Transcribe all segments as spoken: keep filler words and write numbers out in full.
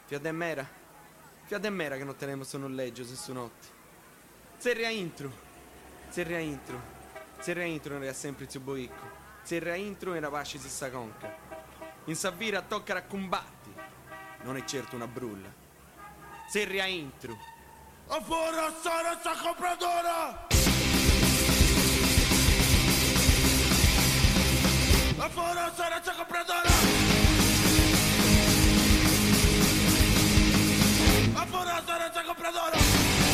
Fiat mera, fiat mera che non tenemos su un leggio, su notte. Zerria intro, zerria intro, zerria intro non era sempre il boicco, zerria intro era pasci si sa conca. In Savvira tocca a combatti, non è certo una brulla. Zerria intro. A fuori sarà sta compradora! A fuori sarà sta compradora! A fuori sarà sta compradora!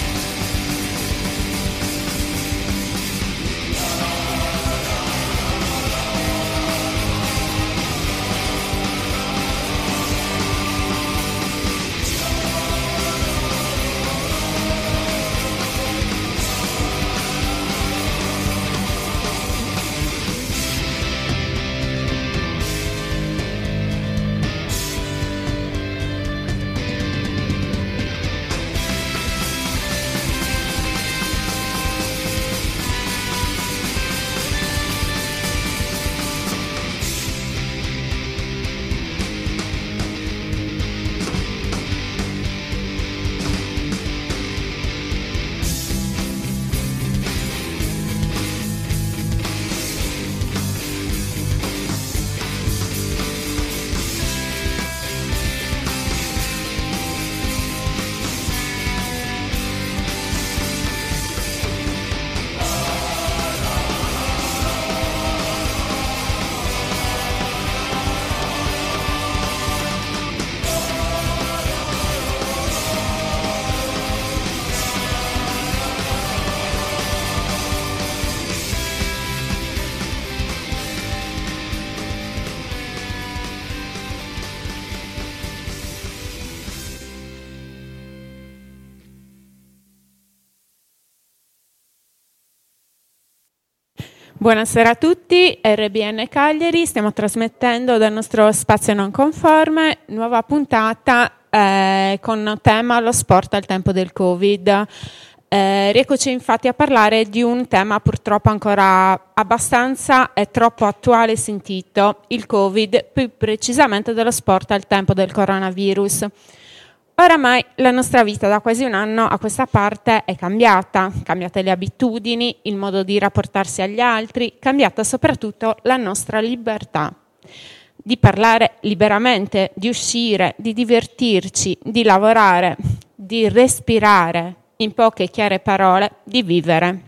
Buonasera a tutti, R B N Cagliari, stiamo trasmettendo dal nostro spazio non conforme, nuova puntata eh, con tema lo sport al tempo del Covid. Eh, rieccoci infatti a parlare di un tema purtroppo ancora abbastanza e troppo attuale e sentito, il Covid, più precisamente dello sport al tempo del coronavirus. Oramai la nostra vita da quasi un anno a questa parte è cambiata, cambiate le abitudini, il modo di rapportarsi agli altri, cambiata soprattutto la nostra libertà di parlare liberamente, di uscire, di divertirci, di lavorare, di respirare, in poche chiare parole, di vivere.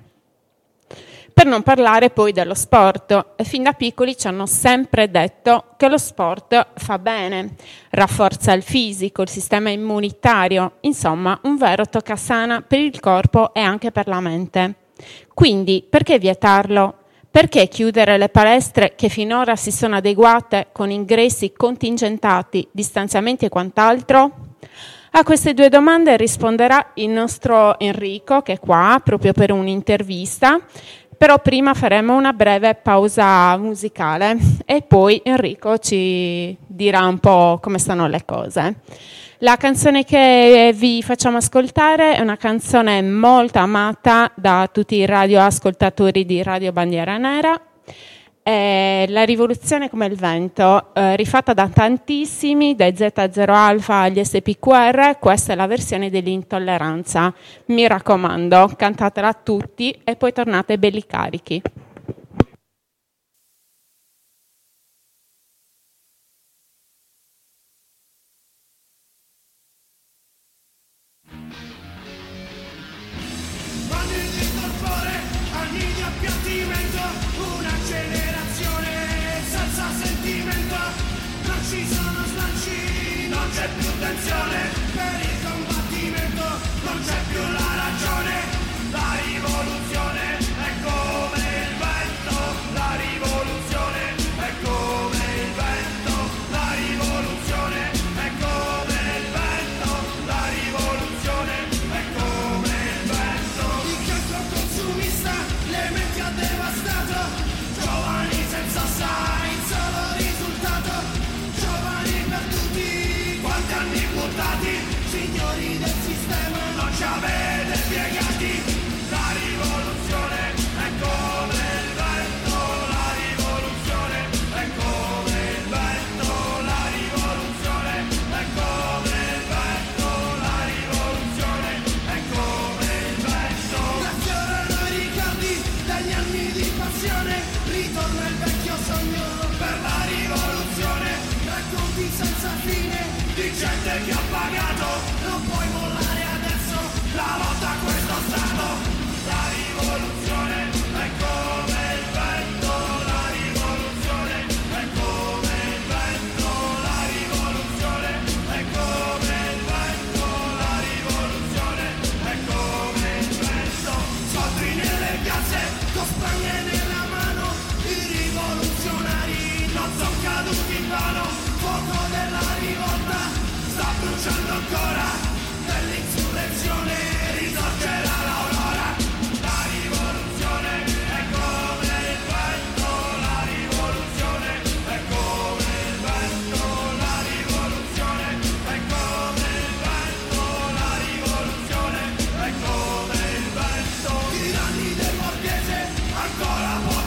Per non parlare poi dello sport. E fin da piccoli ci hanno sempre detto che lo sport fa bene, rafforza il fisico, il sistema immunitario, insomma un vero toccasana per il corpo e anche per la mente. Quindi perché vietarlo? Perché chiudere le palestre che finora si sono adeguate con ingressi contingentati, distanziamenti e quant'altro? A queste due domande risponderà il nostro Enrico, che è qua proprio per un'intervista. Però prima faremo una breve pausa musicale e poi Enrico ci dirà un po' come stanno le cose. La canzone che vi facciamo ascoltare è una canzone molto amata da tutti i radioascoltatori di Radio Bandiera Nera. È La rivoluzione come il vento, eh, rifatta da tantissimi, dai zeta zero alfa agli S P Q R, questa è la versione dell'intolleranza. Mi raccomando, cantatela a tutti e poi tornate belli carichi. Per il combattimento non c'è più la ragione, la rivoluzione è come il vento, la rivoluzione è come il vento, la rivoluzione è come il vento, la rivoluzione è come il vento. Il cancro consumista le menti ha devastato, giovani senza sai, solo risultato, giovani per tutti, quanti anni buttati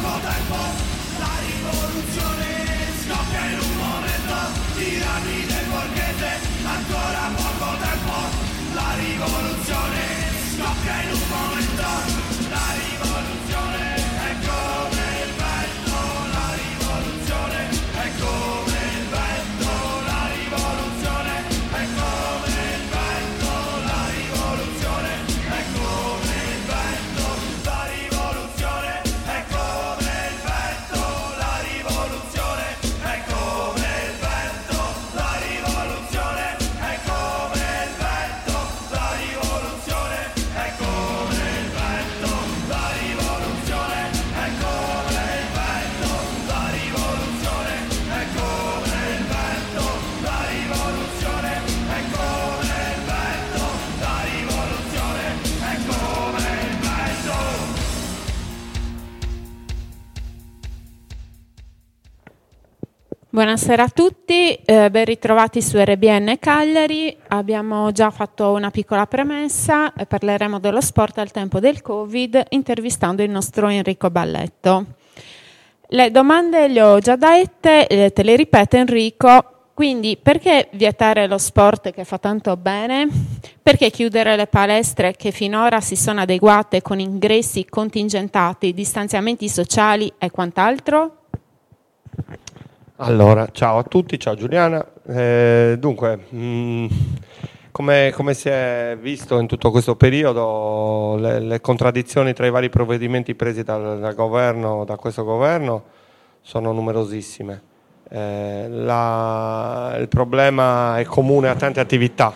poco tempo, la rivoluzione scoppia in un momento, tiranide borghese, ancora poco tempo, la rivoluzione scoppia in un momento, la rivoluzione è come il vento, la rivoluzione è come il vento, la rivoluzione è come il vento, la rivoluzione è come il vento, la rivoluzione è come il vento, la rivoluzione è come il vento, la rivoluzione è come il vento, la rivoluzione è come il vento, la rivoluzione è come il vento, la rivoluzione è come il vento, la rivoluzione è come il vento, la rivoluzione è come il vento. Buonasera a tutti, eh, ben ritrovati su R B N Cagliari. Abbiamo già fatto una piccola premessa, e parleremo dello sport al tempo del Covid intervistando il nostro Enrico Balletto. Le domande le ho già dette, eh, te le ripeto Enrico. Quindi perché vietare lo sport che fa tanto bene? Perché chiudere le palestre che finora si sono adeguate con ingressi contingentati, distanziamenti sociali e quant'altro? Allora, ciao a tutti, ciao Giuliana. Eh, dunque, mh, come, come si è visto in tutto questo periodo, le, le contraddizioni tra i vari provvedimenti presi dal, dal governo, da questo governo, sono numerosissime. Eh, la, il problema è comune a tante attività.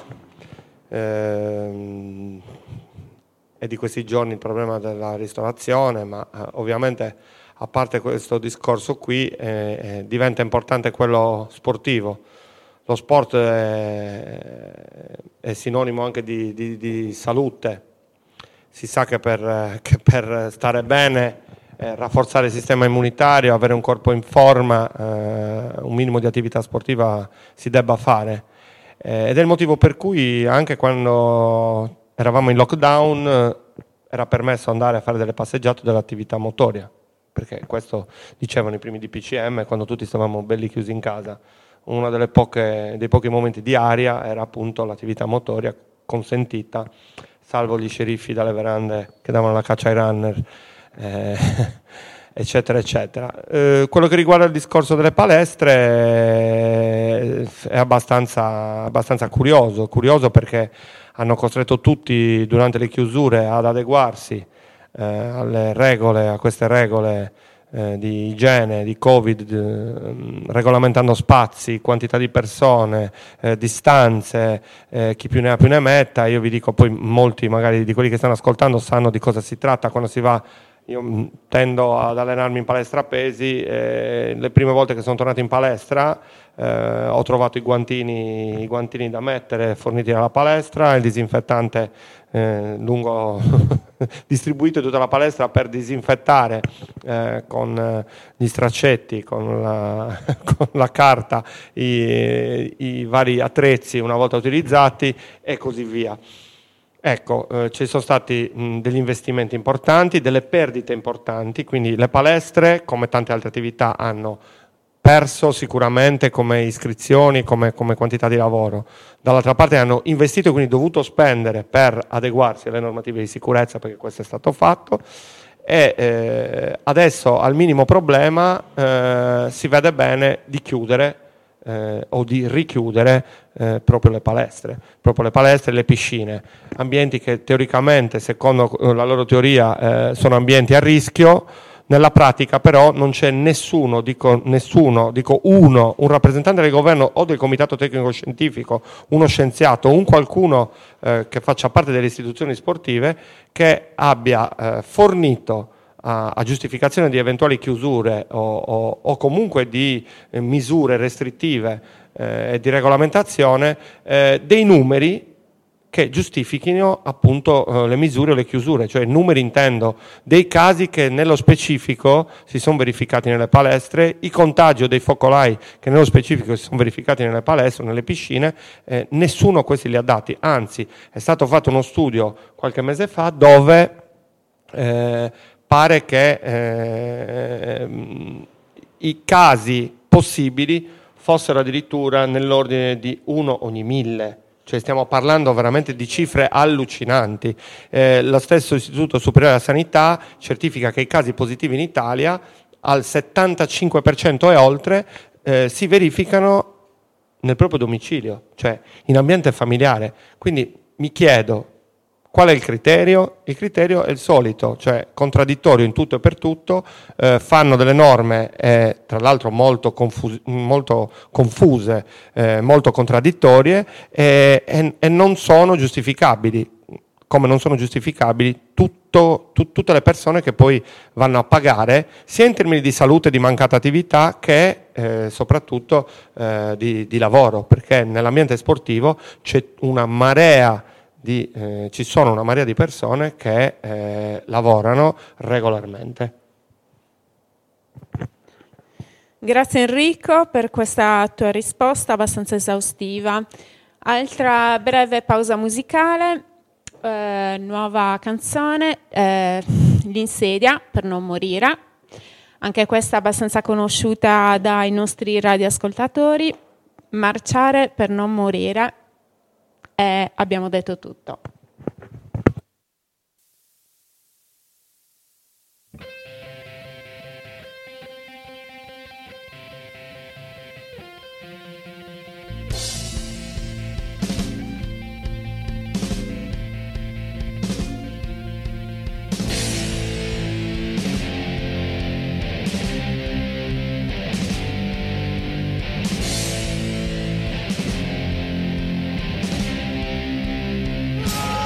Eh, è di questi giorni il problema della ristorazione, ma eh, ovviamente a parte questo discorso qui eh, eh, diventa importante quello sportivo. Lo sport è, è sinonimo anche di, di, di salute. Si sa che per, che per stare bene, eh, rafforzare il sistema immunitario, avere un corpo in forma, eh, un minimo di attività sportiva si debba fare. Eh, ed è il motivo per cui anche quando eravamo in lockdown eh, era permesso andare a fare delle passeggiate o dell'attività motoria, perché questo dicevano i primi D P C M quando tutti stavamo belli chiusi in casa. Uno delle poche, dei pochi momenti di aria era appunto l'attività motoria consentita, salvo gli sceriffi dalle verande che davano la caccia ai runner, eh, eccetera eccetera. Eh, quello che riguarda il discorso delle palestre eh, è abbastanza, abbastanza curioso, curioso perché hanno costretto tutti durante le chiusure ad adeguarsi eh, alle regole, a queste regole eh, di igiene, di Covid, eh, regolamentando spazi, quantità di persone, eh, distanze, eh, chi più ne ha più ne metta. Io vi dico, poi molti magari di quelli che stanno ascoltando sanno di cosa si tratta quando si va. Io tendo ad allenarmi in palestra pesi, eh, le prime volte che sono tornato in palestra eh, ho trovato i guantini, i guantini da mettere forniti dalla palestra, il disinfettante eh, lungo distribuito in tutta la palestra per disinfettare eh, con gli straccetti, con la, con la carta, i, i vari attrezzi una volta utilizzati e così via. Ecco, eh, ci sono stati mh, degli investimenti importanti, delle perdite importanti, quindi le palestre, come tante altre attività, hanno perso sicuramente come iscrizioni, come, come quantità di lavoro. Dall'altra parte hanno investito e quindi dovuto spendere per adeguarsi alle normative di sicurezza, perché questo è stato fatto, e eh, adesso al minimo problema eh, si vede bene di chiudere Eh, o di richiudere eh, proprio le palestre, proprio le palestre e le piscine, ambienti che teoricamente, secondo la loro teoria, eh, sono ambienti a rischio. Nella pratica però non c'è nessuno, dico nessuno, dico uno, un rappresentante del governo o del comitato tecnico scientifico, uno scienziato, un qualcuno eh, che faccia parte delle istituzioni sportive che abbia eh, fornito A, a giustificazione di eventuali chiusure o, o, o comunque di eh, misure restrittive e eh, di regolamentazione eh, dei numeri che giustifichino appunto eh, le misure o le chiusure, cioè numeri intendo dei casi che nello specifico si sono verificati nelle palestre, i contagi o dei focolai che nello specifico si sono verificati nelle palestre o nelle piscine, eh, nessuno questi li ha dati, anzi è stato fatto uno studio qualche mese fa dove eh, pare che i casi possibili fossero addirittura nell'ordine di uno ogni mille. Cioè stiamo parlando veramente di cifre allucinanti. Eh, lo stesso Istituto Superiore della Sanità certifica che i casi positivi in Italia al settantacinque per cento e oltre eh, si verificano nel proprio domicilio, cioè in ambiente familiare. Quindi mi chiedo, qual è il criterio? Il criterio è il solito, cioè contraddittorio in tutto e per tutto, eh, fanno delle norme eh, tra l'altro molto, confus- molto confuse, eh, molto contraddittorie eh, e, e non sono giustificabili, come non sono giustificabili tutto, tu, tutte le persone che poi vanno a pagare, sia in termini di salute e di mancata attività che eh, soprattutto eh, di, di lavoro, perché nell'ambiente sportivo c'è una marea Di, eh, ci sono una marea di persone che eh, lavorano regolarmente. Grazie Enrico per questa tua risposta abbastanza esaustiva. Altra breve pausa musicale, eh, nuova canzone, eh, L'insedia per non morire, anche questa abbastanza conosciuta dai nostri radioascoltatori, Marciare per non morire. E abbiamo detto tutto. Oh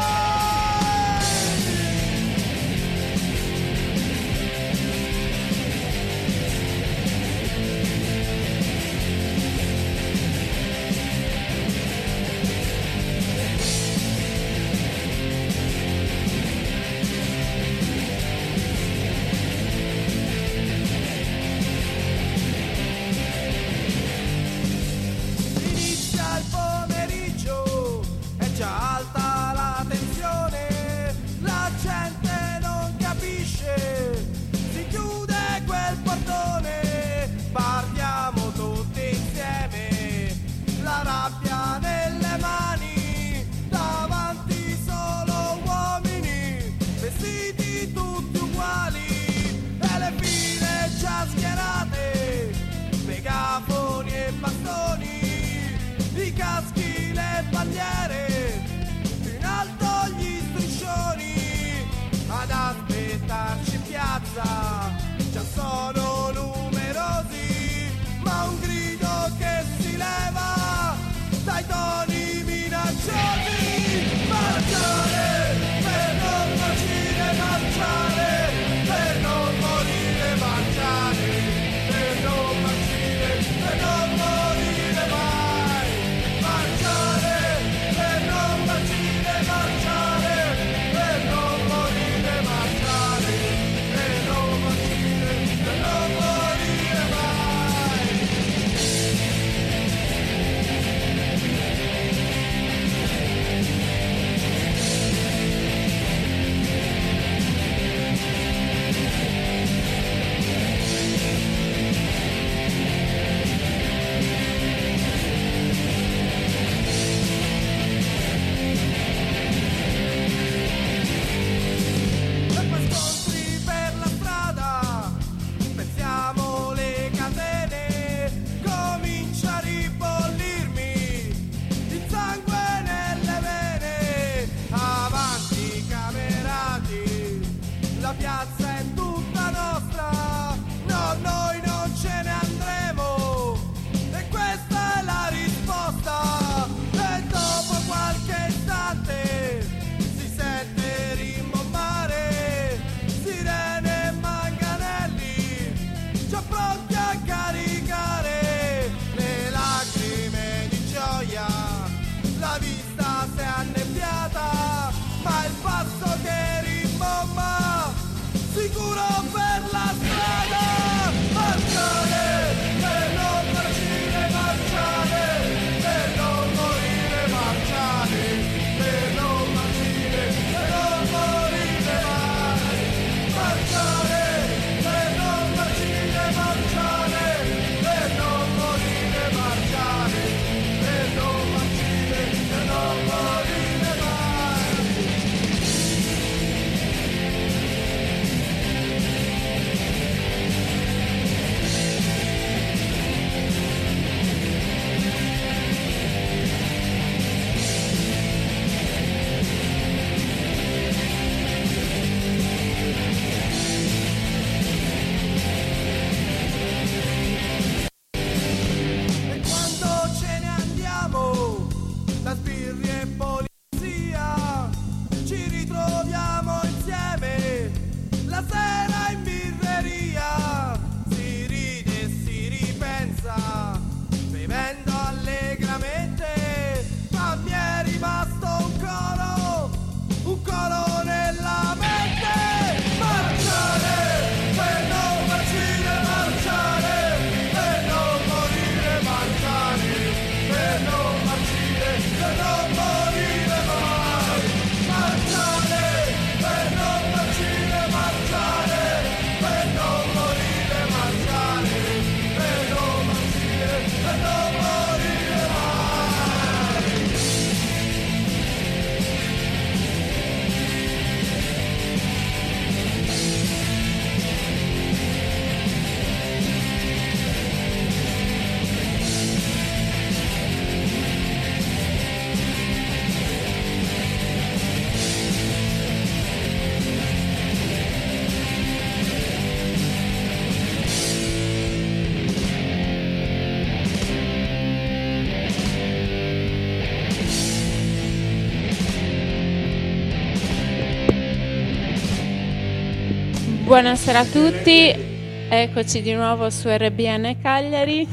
Buonasera a tutti, eccoci di nuovo su R B N Cagliari.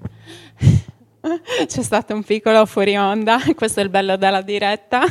C'è stato un piccolo fuori onda, questo è il bello della diretta.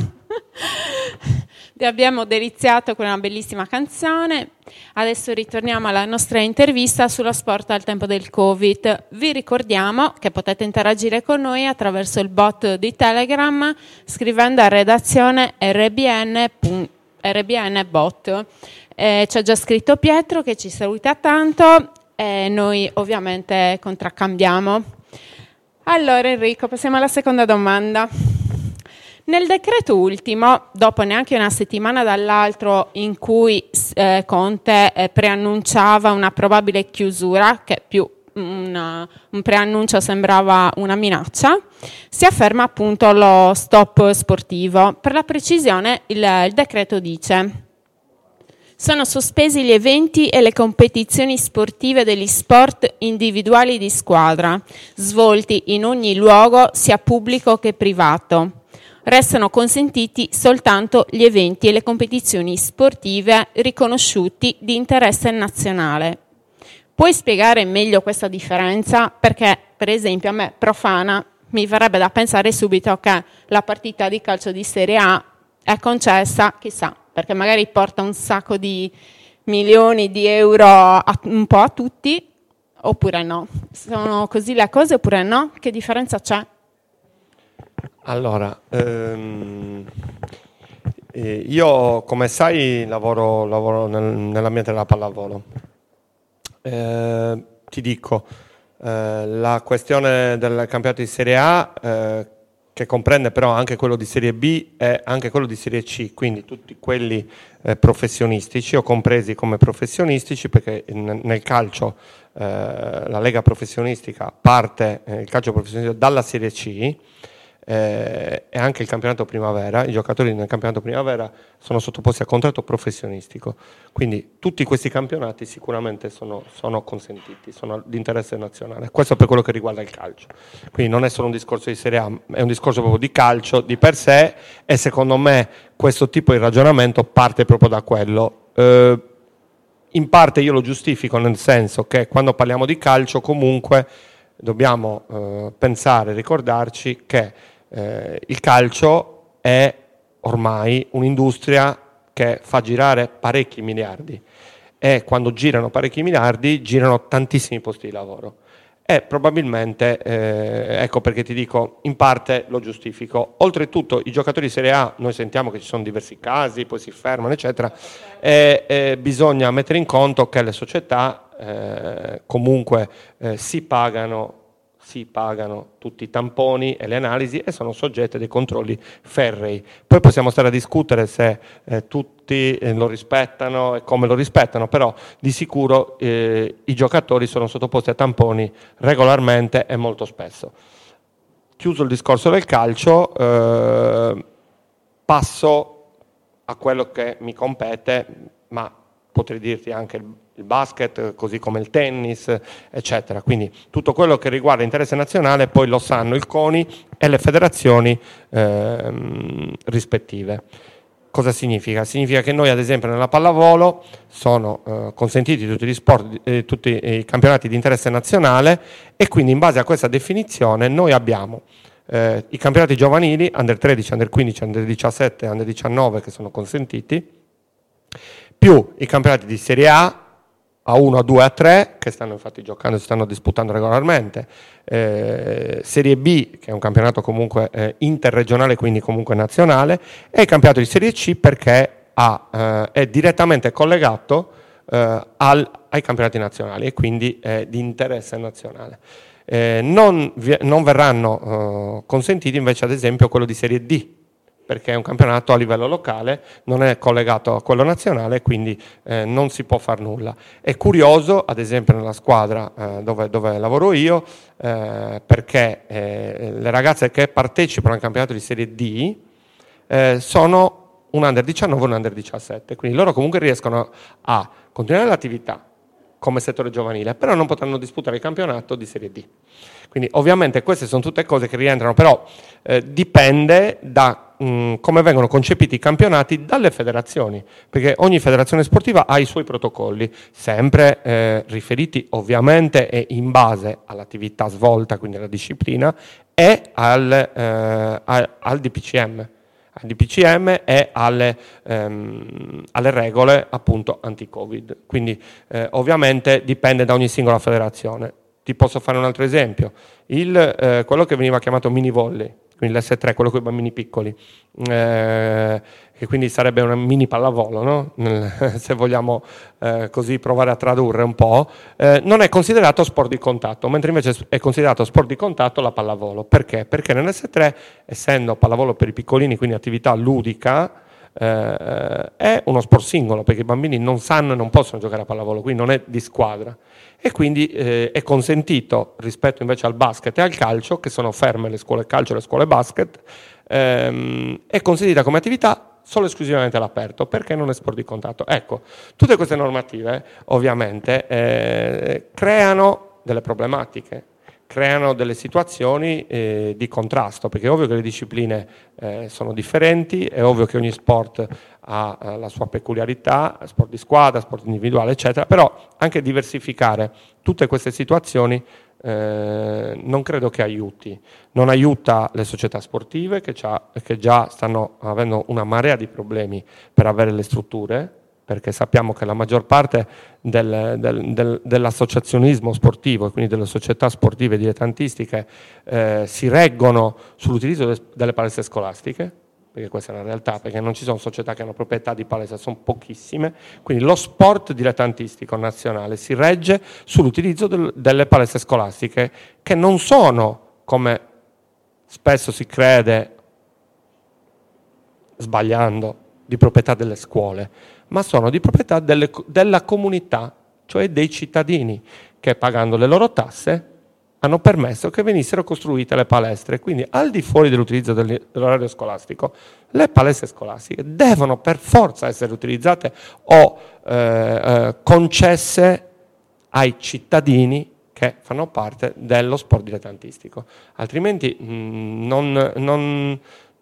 Vi abbiamo deliziato con una bellissima canzone. Adesso ritorniamo alla nostra intervista sullo sport al tempo del Covid. Vi ricordiamo che potete interagire con noi attraverso il bot di Telegram scrivendo a redazione rbn, rbn bot. Eh, c'è già scritto Pietro che ci saluta tanto e noi ovviamente contraccambiamo. Allora Enrico, passiamo alla seconda domanda. Nel decreto ultimo, dopo neanche una settimana dall'altro in cui eh, Conte eh, preannunciava una probabile chiusura, che più una, un preannuncio sembrava una minaccia, si afferma appunto lo stop sportivo. Per la precisione il, il decreto dice: sono sospesi gli eventi e le competizioni sportive degli sport individuali di squadra, svolti in ogni luogo, sia pubblico che privato. Restano consentiti soltanto gli eventi e le competizioni sportive riconosciuti di interesse nazionale. Puoi spiegare meglio questa differenza? Perché, per esempio, a me profana mi verrebbe da pensare subito che la partita di calcio di Serie A è concessa, chissà, perché magari porta un sacco di milioni di euro a, un po' a tutti, oppure no. Sono così le cose oppure no? Che differenza c'è? Allora, ehm, eh, io come sai lavoro, lavoro nel, nell'ambiente della pallavolo. Eh, ti dico, eh, la questione del campionato di Serie A, eh, che comprende però anche quello di Serie B e anche quello di Serie C, quindi tutti quelli eh, professionistici o compresi come professionistici, perché in, nel calcio eh, la Lega professionistica parte, eh, il calcio professionistico dalla Serie C, Eh, e anche il campionato primavera, i giocatori nel campionato primavera sono sottoposti a contratto professionistico, quindi tutti questi campionati sicuramente sono, sono consentiti, sono di interesse nazionale. Questo per quello che riguarda il calcio, quindi non è solo un discorso di Serie A, è un discorso proprio di calcio di per sé, e secondo me questo tipo di ragionamento parte proprio da quello. Eh, in parte io lo giustifico, nel senso che quando parliamo di calcio comunque dobbiamo eh, pensare, ricordarci che eh, il calcio è ormai un'industria che fa girare parecchi miliardi, e quando girano parecchi miliardi girano tantissimi posti di lavoro, e probabilmente, eh, ecco perché ti dico, in parte lo giustifico. Oltretutto i giocatori di Serie A, noi sentiamo che ci sono diversi casi, poi si fermano eccetera, e, e bisogna mettere in conto che le società eh, comunque eh, si pagano si pagano tutti i tamponi e le analisi e sono soggette a dei controlli ferrei. Poi possiamo stare a discutere se eh, tutti eh, lo rispettano e come lo rispettano, però di sicuro eh, i giocatori sono sottoposti a tamponi regolarmente e molto spesso. Chiuso il discorso del calcio, eh, passo a quello che mi compete, ma potrei dirti anche il il basket, così come il tennis, eccetera. Quindi tutto quello che riguarda interesse nazionale poi lo sanno il CONI e le federazioni ehm, rispettive. Cosa significa? Significa che noi, ad esempio, nella pallavolo sono eh, consentiti tutti gli sport, eh, tutti i campionati di interesse nazionale, e quindi in base a questa definizione noi abbiamo eh, i campionati giovanili, under tredici, under quindici, under diciassette, under diciannove, che sono consentiti, più i campionati di Serie A, A uno, A due, A tre, che stanno infatti giocando, si stanno disputando regolarmente, eh, Serie B, che è un campionato comunque eh, interregionale, quindi comunque nazionale, e il campionato di Serie C, perché ha, eh, è direttamente collegato eh, al, ai campionati nazionali e quindi è di interesse nazionale. Eh, non, non verranno eh, consentiti invece, ad esempio, quello di Serie D, perché è un campionato a livello locale, non è collegato a quello nazionale, quindi eh, non si può far nulla. È curioso, ad esempio nella squadra eh, dove, dove lavoro io, eh, perché eh, le ragazze che partecipano al campionato di Serie D eh, sono un under diciannove e un under diciassette, quindi loro comunque riescono a continuare l'attività come settore giovanile, però non potranno disputare il campionato di Serie D. Quindi ovviamente queste sono tutte cose che rientrano, però eh, dipende da mh, come vengono concepiti i campionati dalle federazioni, perché ogni federazione sportiva ha i suoi protocolli, sempre eh, riferiti ovviamente e in base all'attività svolta, quindi alla disciplina, e al, eh, al, al D P C M, al D P C M e alle, ehm, alle regole appunto anti-Covid. Quindi eh, ovviamente dipende da ogni singola federazione. Ti posso fare un altro esempio, il, eh, quello che veniva chiamato mini volley, quindi l'esse tre, quello con i bambini piccoli, eh, che quindi sarebbe una mini pallavolo, no? Se vogliamo eh, così provare a tradurre un po', eh, non è considerato sport di contatto, mentre invece è considerato sport di contatto la pallavolo. Perché? Perché nell'esse tre, essendo pallavolo per i piccolini, quindi attività ludica, eh, è uno sport singolo, perché i bambini non sanno e non possono giocare a pallavolo, quindi non è di squadra. E quindi eh, è consentito rispetto invece al basket e al calcio, che sono ferme le scuole calcio e le scuole basket, ehm, è consentita come attività solo esclusivamente all'aperto, perché non è sport di contatto. Ecco, tutte queste normative ovviamente eh, creano delle problematiche, creano delle situazioni eh, di contrasto, perché è ovvio che le discipline eh, sono differenti, è ovvio che ogni sport ha eh, la sua peculiarità, sport di squadra, sport individuale, eccetera, però anche diversificare tutte queste situazioni eh, non credo che aiuti. Non aiuta le società sportive che, che già stanno avendo una marea di problemi per avere le strutture, perché sappiamo che la maggior parte del, del, del, dell'associazionismo sportivo e quindi delle società sportive dilettantistiche eh, si reggono sull'utilizzo de, delle palestre scolastiche, perché questa è la realtà, perché non ci sono società che hanno proprietà di palestra, sono pochissime, quindi lo sport dilettantistico nazionale si regge sull'utilizzo del, delle palestre scolastiche, che non sono, come spesso si crede, sbagliando, di proprietà delle scuole, ma sono di proprietà delle, della comunità, cioè dei cittadini, che pagando le loro tasse hanno permesso che venissero costruite le palestre. Quindi al di fuori dell'utilizzo dell'orario scolastico, le palestre scolastiche devono per forza essere utilizzate o eh, eh, concesse ai cittadini che fanno parte dello sport dilettantistico. Altrimenti mh, non... non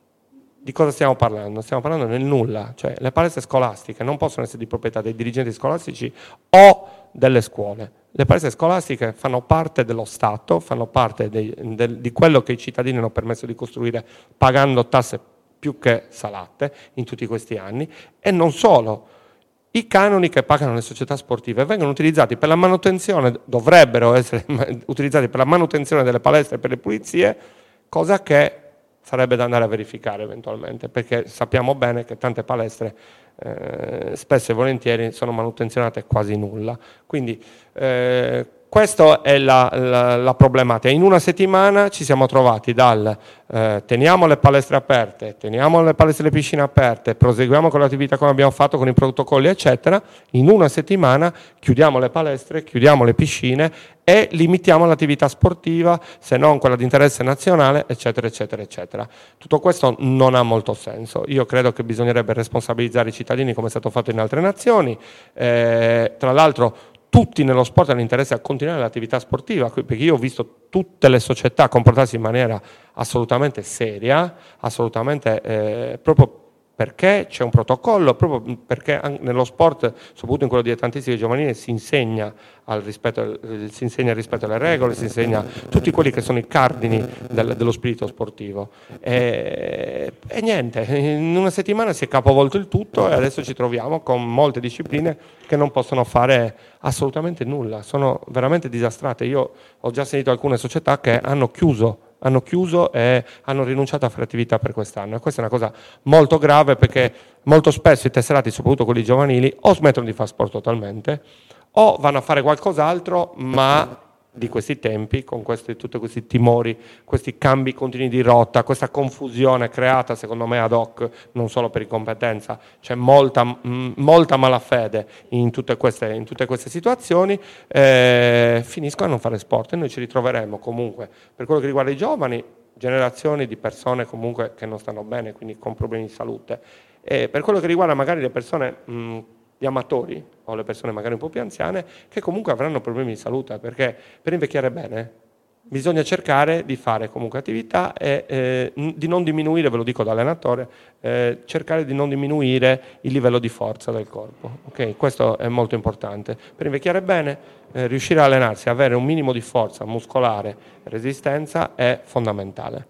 Di cosa stiamo parlando? Stiamo parlando nel nulla, cioè le palestre scolastiche non possono essere di proprietà dei dirigenti scolastici o delle scuole. Le palestre scolastiche fanno parte dello Stato, fanno parte dei, del, di quello che i cittadini hanno permesso di costruire pagando tasse più che salate in tutti questi anni, e non solo. I canoni che pagano le società sportive vengono utilizzati per la manutenzione, dovrebbero essere utilizzati per la manutenzione delle palestre e per le pulizie, cosa che sarebbe da andare a verificare eventualmente, perché sappiamo bene che tante palestre eh, spesso e volentieri sono manutenzionate quasi nulla. Quindi eh, questa è la, la, la problematica. In una settimana ci siamo trovati dal eh, teniamo le palestre aperte, teniamo le palestre e le piscine aperte, proseguiamo con l'attività come abbiamo fatto con i protocolli eccetera, in una settimana chiudiamo le palestre, chiudiamo le piscine e limitiamo l'attività sportiva, se non quella di interesse nazionale, eccetera, eccetera, eccetera. Tutto questo non ha molto senso. Io credo che bisognerebbe responsabilizzare i cittadini, come è stato fatto in altre nazioni. Eh, tra l'altro, tutti nello sport hanno interesse a continuare l'attività sportiva, perché io ho visto tutte le società comportarsi in maniera assolutamente seria, assolutamente eh, proprio perché c'è un protocollo, proprio perché nello sport, soprattutto in quello dilettantistico e giovanile, si insegna, al rispetto, si insegna il rispetto alle regole, si insegna tutti quelli che sono i cardini del, dello spirito sportivo. E, e niente, in una settimana si è capovolto il tutto e adesso ci troviamo con molte discipline che non possono fare assolutamente nulla, sono veramente disastrate. Io ho già sentito alcune società che hanno chiuso hanno chiuso e hanno rinunciato a fare attività per quest'anno, e questa è una cosa molto grave, perché molto spesso i tesserati, soprattutto quelli giovanili, o smettono di fare sport totalmente o vanno a fare qualcos'altro, ma di questi tempi, con questi, tutti questi timori, questi cambi continui di rotta, questa confusione creata secondo me ad hoc, non solo per incompetenza, c'è molta, mh, molta malafede in tutte queste, in tutte queste situazioni, eh, finiscono a non fare sport, e noi ci ritroveremo comunque, per quello che riguarda i giovani, generazioni di persone comunque che non stanno bene, quindi con problemi di salute, e per quello che riguarda magari le persone mh, gli amatori o le persone magari un po' più anziane, che comunque avranno problemi di salute, perché per invecchiare bene bisogna cercare di fare comunque attività e eh, di non diminuire, ve lo dico da allenatore, eh, cercare di non diminuire il livello di forza del corpo. Okay? Questo è molto importante. Per invecchiare bene, eh, riuscire a allenarsi, avere un minimo di forza muscolare e resistenza è fondamentale.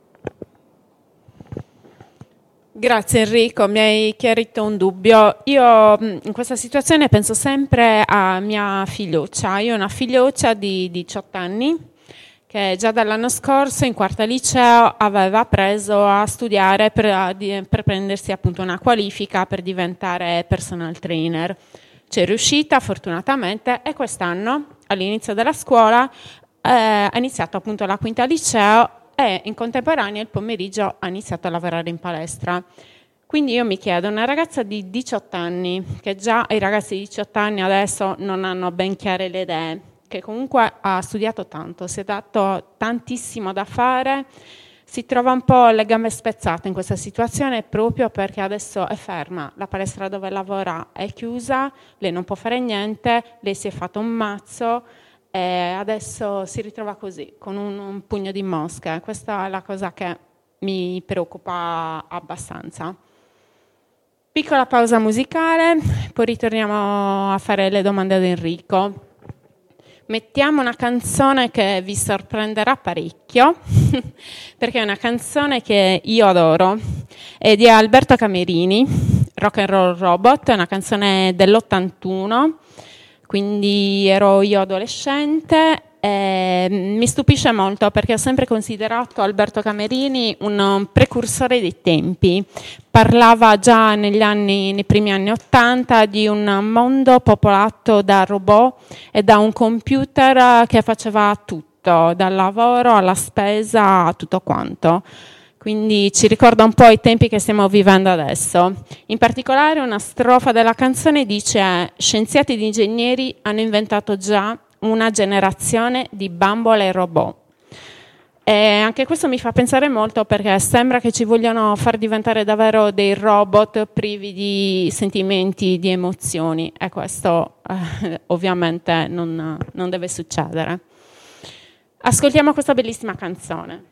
Grazie Enrico, mi hai chiarito un dubbio. Io in questa situazione penso sempre a mia figlioccia. Io ho una figlioccia di diciotto anni che già dall'anno scorso in quarta liceo aveva preso a studiare per, per prendersi appunto una qualifica per diventare personal trainer. C'è riuscita fortunatamente e quest'anno all'inizio della scuola eh, ha iniziato appunto la quinta liceo e in contemporanea il pomeriggio ha iniziato a lavorare in palestra. Quindi io mi chiedo, una ragazza di diciotto anni, che già i ragazzi di diciotto anni adesso non hanno ben chiare le idee, che comunque ha studiato tanto, si è dato tantissimo da fare, si trova un po' le gambe spezzate in questa situazione proprio perché adesso è ferma, la palestra dove lavora è chiusa, lei non può fare niente, lei si è fatto un mazzo e adesso si ritrova così, con un, un pugno di mosche. Questa è la cosa che mi preoccupa abbastanza. Piccola pausa musicale, poi ritorniamo a fare le domande ad Enrico. Mettiamo una canzone che vi sorprenderà parecchio, perché è una canzone che io adoro, è di Alberto Camerini, Rock and Roll Robot, è una canzone dell'ottantuno, quindi ero io adolescente. E mi stupisce molto perché ho sempre considerato Alberto Camerini un precursore dei tempi. Parlava già negli anni, nei primi anni Ottanta di un mondo popolato da robot e da un computer che faceva tutto, dal lavoro alla spesa a tutto quanto. Quindi ci ricorda un po' i tempi che stiamo vivendo adesso. In particolare una strofa della canzone dice: scienziati ed ingegneri hanno inventato già una generazione di bambole e robot. E anche questo mi fa pensare molto perché sembra che ci vogliano far diventare davvero dei robot privi di sentimenti, di emozioni, e questo eh, ovviamente non, non deve succedere. Ascoltiamo questa bellissima canzone.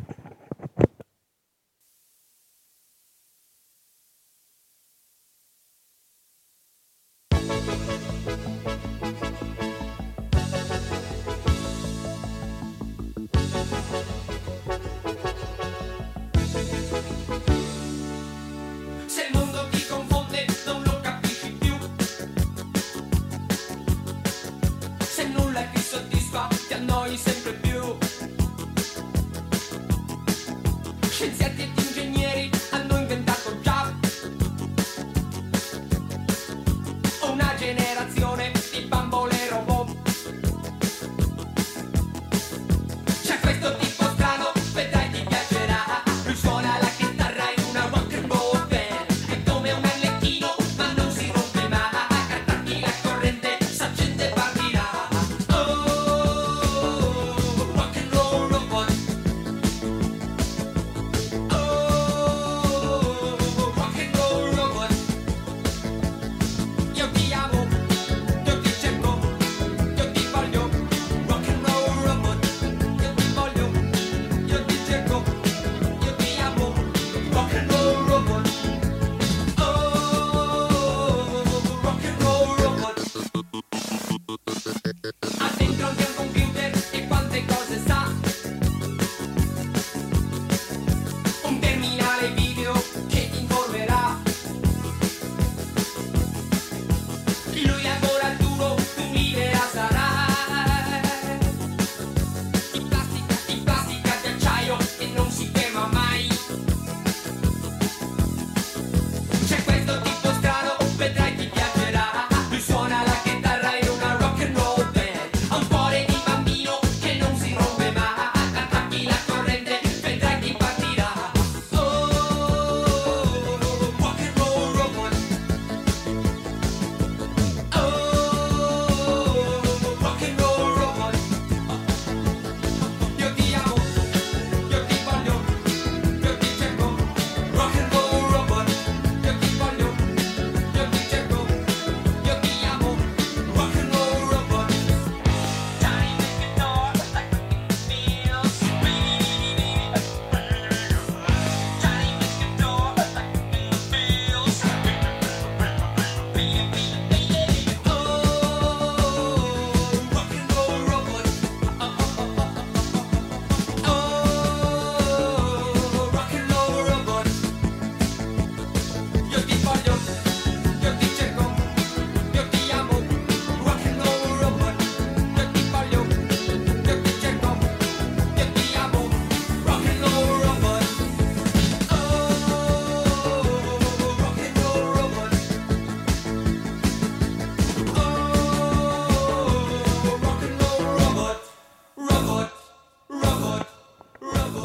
Scienziati ed ingegneri hanno inventato già una generazione di bambole e robot. C'è questo tipo strano, vedrai ti piacerà. Lui suona la chitarra in una walker boat, è come un arlecchino ma non si rompe mai. Attacchi la corrente, s'accende e partirà. Oh, rock and roll robot. Oh,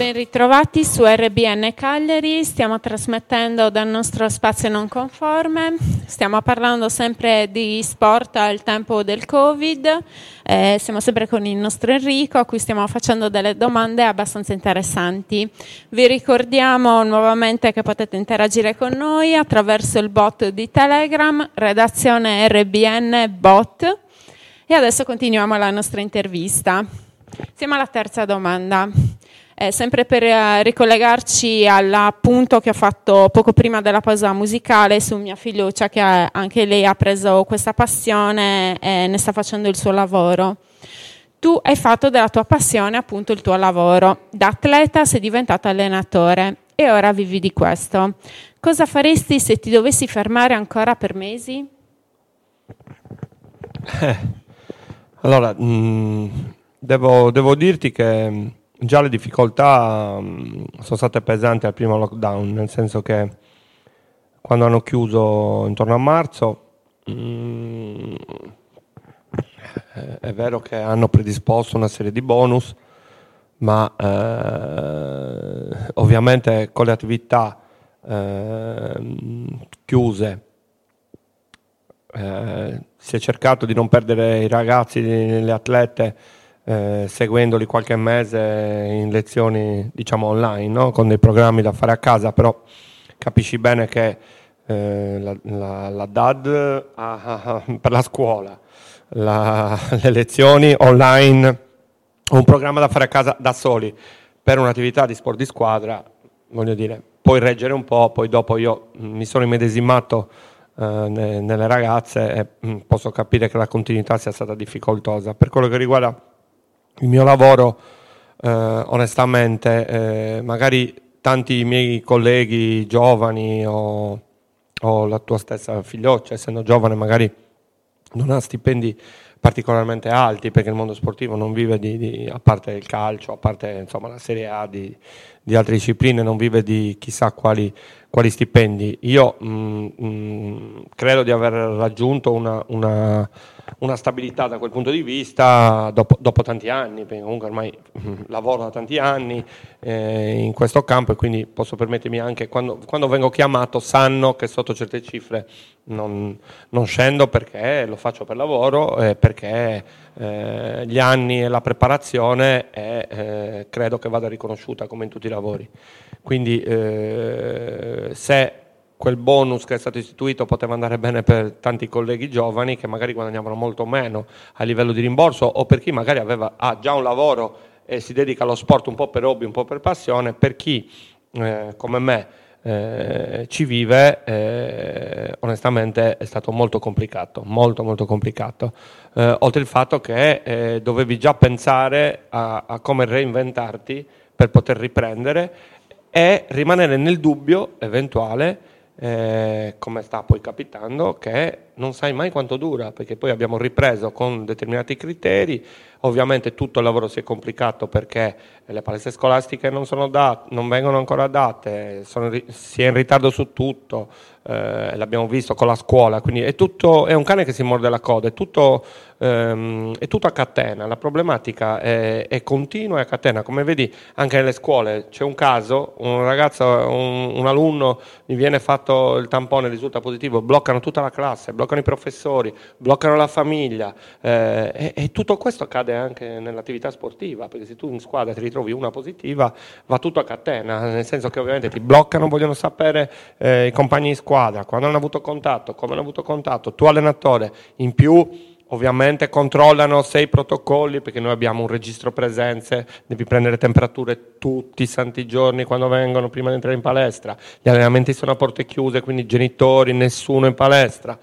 Ben ritrovati su R B N Cagliari, stiamo trasmettendo dal nostro spazio non conforme, stiamo parlando sempre di sport al tempo del Covid, eh, siamo sempre con il nostro Enrico a cui stiamo facendo delle domande abbastanza interessanti. Vi ricordiamo nuovamente che potete interagire con noi attraverso il bot di Telegram, redazione R B N bot, e adesso continuiamo la nostra intervista. Siamo alla terza domanda. Eh, sempre per eh, ricollegarci all'appunto che ho fatto poco prima della pausa musicale su mia figliuccia, che ha, anche lei ha preso questa passione e ne sta facendo il suo lavoro. Tu hai fatto della tua passione appunto il tuo lavoro. Da atleta sei diventato allenatore e ora vivi di questo. Cosa faresti se ti dovessi fermare ancora per mesi? Eh, allora, mh, devo, devo dirti che già le difficoltà um, sono state pesanti al primo lockdown, nel senso che quando hanno chiuso intorno a marzo um, è vero che hanno predisposto una serie di bonus, ma eh, ovviamente con le attività eh, chiuse eh, si è cercato di non perdere i ragazzi, le atlete, Eh, seguendoli qualche mese in lezioni diciamo online, no? Con dei programmi da fare a casa, però capisci bene che eh, la, la, la D A D ah, ah, per la scuola, la, le lezioni online, un programma da fare a casa da soli per un'attività di sport di squadra, voglio dire, puoi reggere un po', poi dopo io mi sono immedesimato eh, ne, nelle ragazze e mh, posso capire che la continuità sia stata difficoltosa. Per quello che riguarda il mio lavoro, eh, onestamente, eh, magari tanti miei colleghi giovani o, o la tua stessa figlioccia, essendo giovane, magari non ha stipendi particolarmente alti, perché il mondo sportivo non vive di, di a parte il calcio, a parte insomma la Serie A, di, di altre discipline, non vive di chissà quali, quali stipendi. Io mh, mh, credo di aver raggiunto una, una una stabilità da quel punto di vista dopo, dopo tanti anni, perché comunque ormai mh, lavoro da tanti anni eh, in questo campo, e quindi posso permettermi anche, quando, quando vengo chiamato sanno che sotto certe cifre non, non scendo, perché lo faccio per lavoro, eh, perché eh, gli anni e la preparazione è, eh, credo che vada riconosciuta come in tutti i lavori. Quindi eh, se quel bonus che è stato istituito poteva andare bene per tanti colleghi giovani che magari guadagnavano molto meno a livello di rimborso, o per chi magari aveva, ha già un lavoro e si dedica allo sport un po' per hobby, un po' per passione, per chi eh, come me eh, ci vive, eh, onestamente è stato molto complicato, molto molto complicato, eh, oltre il fatto che eh, dovevi già pensare a, a come reinventarti per poter riprendere e rimanere nel dubbio eventuale, Eh, come sta poi capitando, che non sai mai quanto dura, perché poi abbiamo ripreso con determinati criteri. Ovviamente tutto il lavoro si è complicato perché le palestre scolastiche non sono date, non vengono ancora date, sono, si è in ritardo su tutto, eh, l'abbiamo visto con la scuola, quindi è tutto, è un cane che si morde la coda, è tutto, ehm, è tutto a catena. La problematica è, è continua e a catena, come vedi anche nelle scuole. C'è un caso, un ragazzo, un, un alunno, gli viene fatto il tampone, risulta positivo, bloccano tutta la classe, bloccano i professori, bloccano la famiglia, eh, e, e tutto questo accade anche nell'attività sportiva, perché se tu in squadra ti ritrovi una positiva va tutto a catena, nel senso che ovviamente ti bloccano, vogliono sapere eh, i compagni di squadra quando hanno avuto contatto, come hanno avuto contatto, tu allenatore, in più ovviamente controllano se i protocolli, perché noi abbiamo un registro presenze, devi prendere temperature tutti i santi giorni quando vengono prima di entrare in palestra, gli allenamenti sono a porte chiuse, quindi genitori, nessuno in palestra.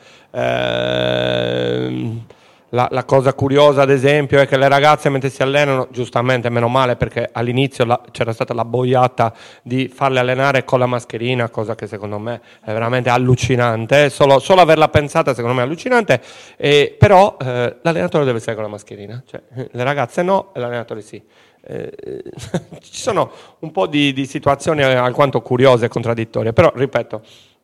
Ehm... La, la cosa curiosa, ad esempio, è che le ragazze mentre si allenano, giustamente, meno male, perché all'inizio la, c'era stata la boiata di farle allenare con la mascherina, cosa che secondo me è veramente allucinante, solo, solo averla pensata secondo me è allucinante, e, però eh, l'allenatore deve essere con la mascherina, cioè, le ragazze no e l'allenatore sì. Eh, ci sono un po' di, di situazioni alquanto curiose e contraddittorie, però ripeto,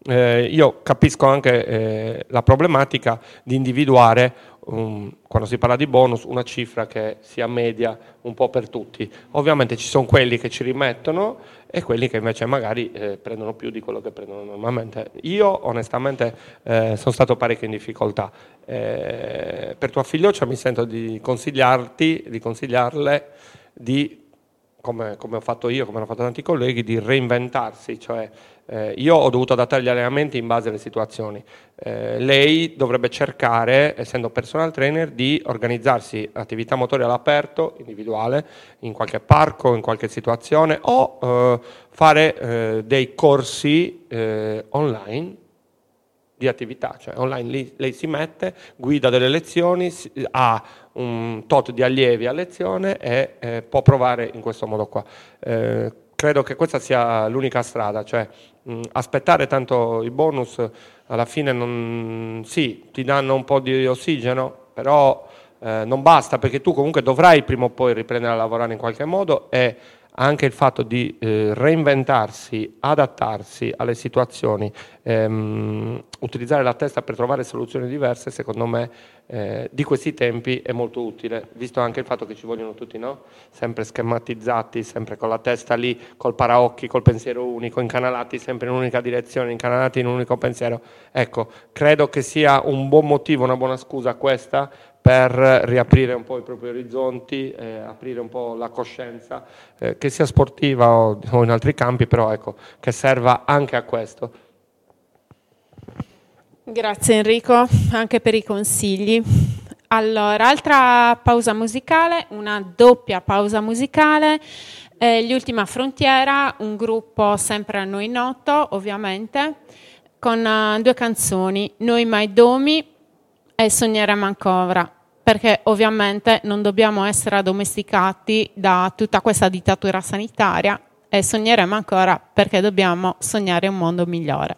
eh, io capisco anche eh, la problematica di individuare, um, quando si parla di bonus, una cifra che sia media un po' per tutti. Ovviamente ci sono quelli che ci rimettono e quelli che invece magari eh, prendono più di quello che prendono normalmente. Io onestamente eh, sono stato parecchio in difficoltà. Eh, per tua figlioccia mi sento di consigliarti, di consigliarle di, come, come ho fatto io, come hanno fatto tanti colleghi, di reinventarsi, cioè eh, io ho dovuto adattare gli allenamenti in base alle situazioni. Eh, lei dovrebbe cercare, essendo personal trainer, di organizzarsi attività motorie all'aperto, individuale, in qualche parco, in qualche situazione, o eh, fare eh, dei corsi eh, online di attività, cioè online lì, lei si mette, guida delle lezioni, si, ha un tot di allievi a lezione e eh, può provare in questo modo qua. Eh, credo che questa sia l'unica strada, cioè mh, aspettare tanto i bonus alla fine non, sì, ti danno un po' di ossigeno, però eh, non basta, perché tu comunque dovrai prima o poi riprendere a lavorare in qualche modo, e anche il fatto di eh, reinventarsi, adattarsi alle situazioni, ehm, utilizzare la testa per trovare soluzioni diverse, secondo me eh, di questi tempi è molto utile, visto anche il fatto che ci vogliono tutti, no? Sempre schematizzati, sempre con la testa lì, col paraocchi, col pensiero unico, incanalati sempre in un'unica direzione, incanalati in un unico pensiero. Ecco, credo che sia un buon motivo, una buona scusa questa, per riaprire un po' i propri orizzonti, eh, aprire un po' la coscienza, eh, che sia sportiva o, o in altri campi, però ecco, che serva anche a questo. Grazie Enrico, anche per i consigli. Allora, altra pausa musicale, una doppia pausa musicale, eh, Gli Ultima Frontiera, un gruppo sempre a noi noto, ovviamente, con uh, due canzoni, Noi mai domi e Sogneremo ancora, perché ovviamente non dobbiamo essere addomesticati da tutta questa dittatura sanitaria, e sogneremo ancora perché dobbiamo sognare un mondo migliore.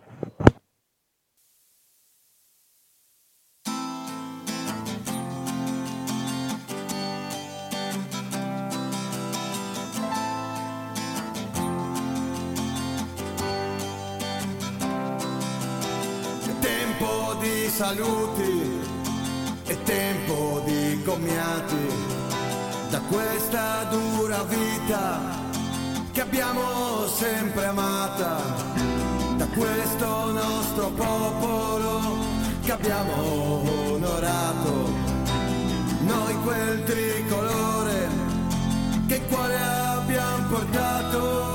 È tempo di saluti, è tempo di commiati da questa dura vita che abbiamo sempre amata, da questo nostro popolo che abbiamo onorato, noi quel tricolore che in cuore abbiamo portato.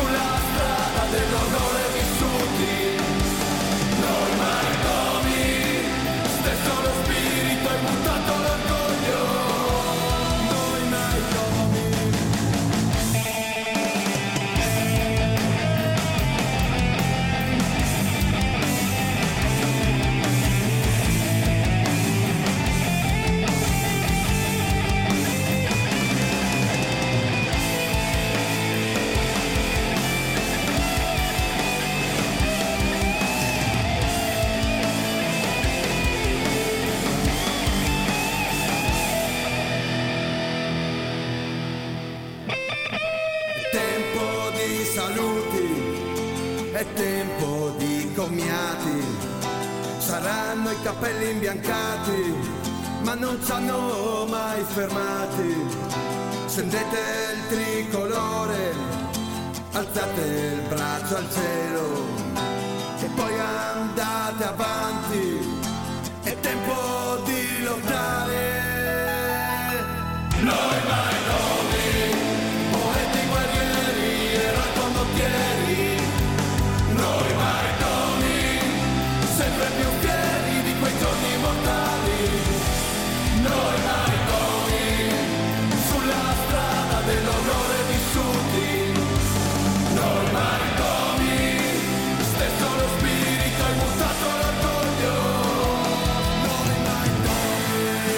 Dell'onore vissuti, noi maridomi, è tempo di commiati, saranno i capelli imbiancati, ma non ci hanno mai fermati. Scendete il tricolore, alzate il braccio al cielo e poi andate avanti, è tempo di lottare. Noi maritoni, poeti guerrieri, eroi condottieri, noi maritoni, sempre più fieri di quei giorni mortali, noi maritoni, sulla strada dell'onore vissuti, noi maritoni, stesso lo spirito e mutato l'orgoglio, noi maritoni.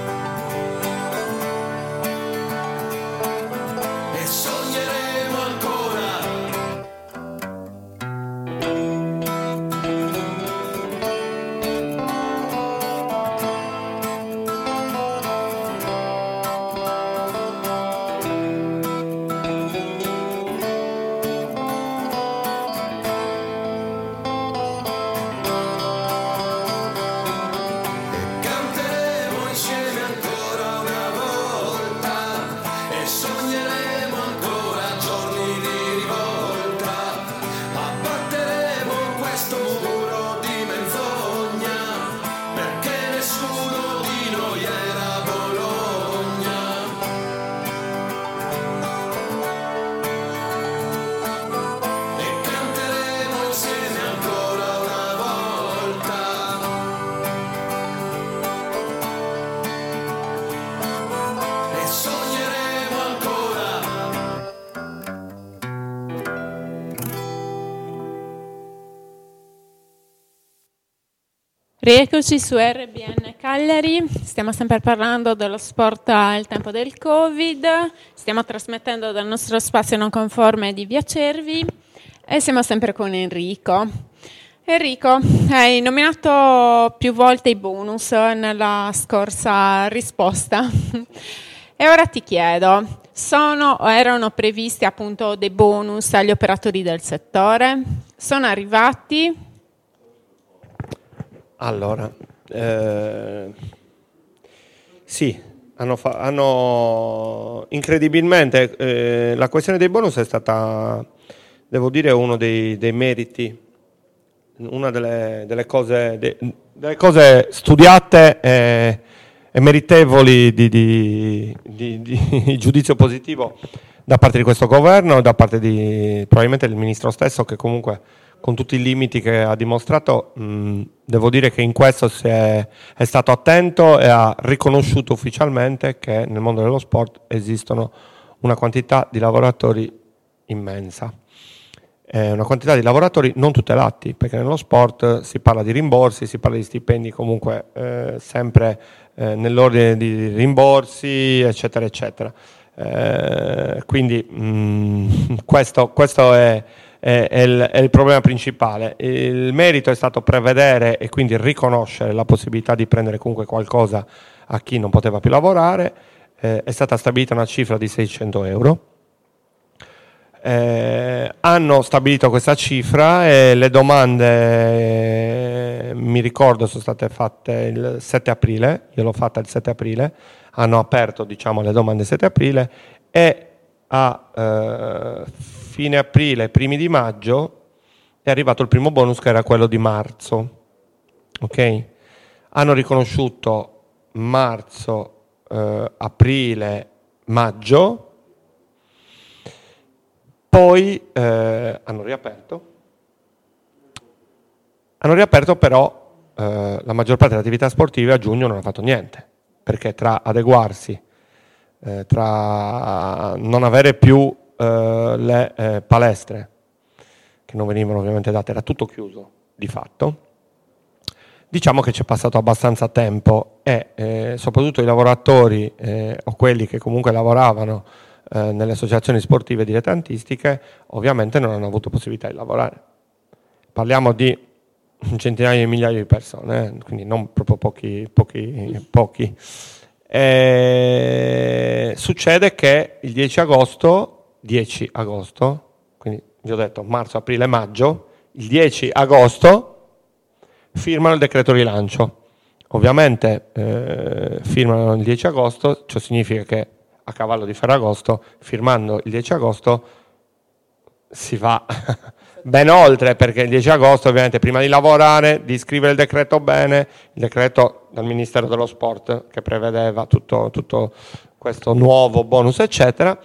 Sogneremo ancora. Rieccoci su R B N Cagliari, stiamo sempre parlando dello sport al tempo del Covid, stiamo trasmettendo dal nostro spazio non conforme di Via Cervi e siamo sempre con Enrico. Enrico, hai nominato più volte i bonus nella scorsa risposta e ora ti chiedo, sono o erano previsti appunto dei bonus agli operatori del settore? Sono arrivati? Allora, eh, sì, hanno, fa- hanno incredibilmente eh, la questione dei bonus è stata, devo dire, uno dei, dei meriti, una delle, delle, cose, de, delle cose studiate e, e meritevoli di, di, di, di giudizio positivo da parte di questo governo, da parte di probabilmente del ministro stesso, che comunque con tutti i limiti che ha dimostrato, mh, devo dire che in questo si è, è stato attento e ha riconosciuto ufficialmente che nel mondo dello sport esistono una quantità di lavoratori immensa. Eh, una quantità di lavoratori non tutelati, perché nello sport si parla di rimborsi, si parla di stipendi comunque eh, sempre eh, nell'ordine di rimborsi, eccetera, eccetera. Eh, quindi mh, questo, questo è È, è, il, è il problema principale. Il merito è stato prevedere e quindi riconoscere la possibilità di prendere comunque qualcosa a chi non poteva più lavorare. Eh, è stata stabilita una cifra di seicento euro. Eh, hanno stabilito questa cifra e le domande, eh, mi ricordo, sono state fatte il sette aprile, io l'ho fatta il sette aprile, hanno aperto, diciamo, le domande il sette aprile e a eh, fine aprile, primi di maggio è arrivato il primo bonus, che era quello di marzo. Ok? Hanno riconosciuto marzo, eh, aprile, maggio, poi eh, hanno riaperto. Hanno riaperto però eh, la maggior parte delle attività sportive a giugno non ha fatto niente, perché tra adeguarsi, eh, tra non avere più eh, le eh, palestre, che non venivano ovviamente date, era tutto chiuso di fatto, diciamo che c'è passato abbastanza tempo e eh, soprattutto i lavoratori eh, o quelli che comunque lavoravano eh, nelle associazioni sportive dilettantistiche ovviamente non hanno avuto possibilità di lavorare. Parliamo di centinaia di migliaia di persone, eh, quindi non proprio pochi, pochi, pochi. E succede che il dieci agosto, dieci agosto, quindi vi ho detto marzo, aprile, maggio, il dieci agosto firmano il decreto rilancio. Ovviamente eh, firmano il dieci agosto, ciò significa che a cavallo di Ferragosto, firmando il dieci agosto, si va ben oltre, perché il dieci agosto ovviamente prima di lavorare, di scrivere il decreto bene, il decreto dal Ministero dello Sport che prevedeva tutto, tutto questo nuovo bonus eccetera,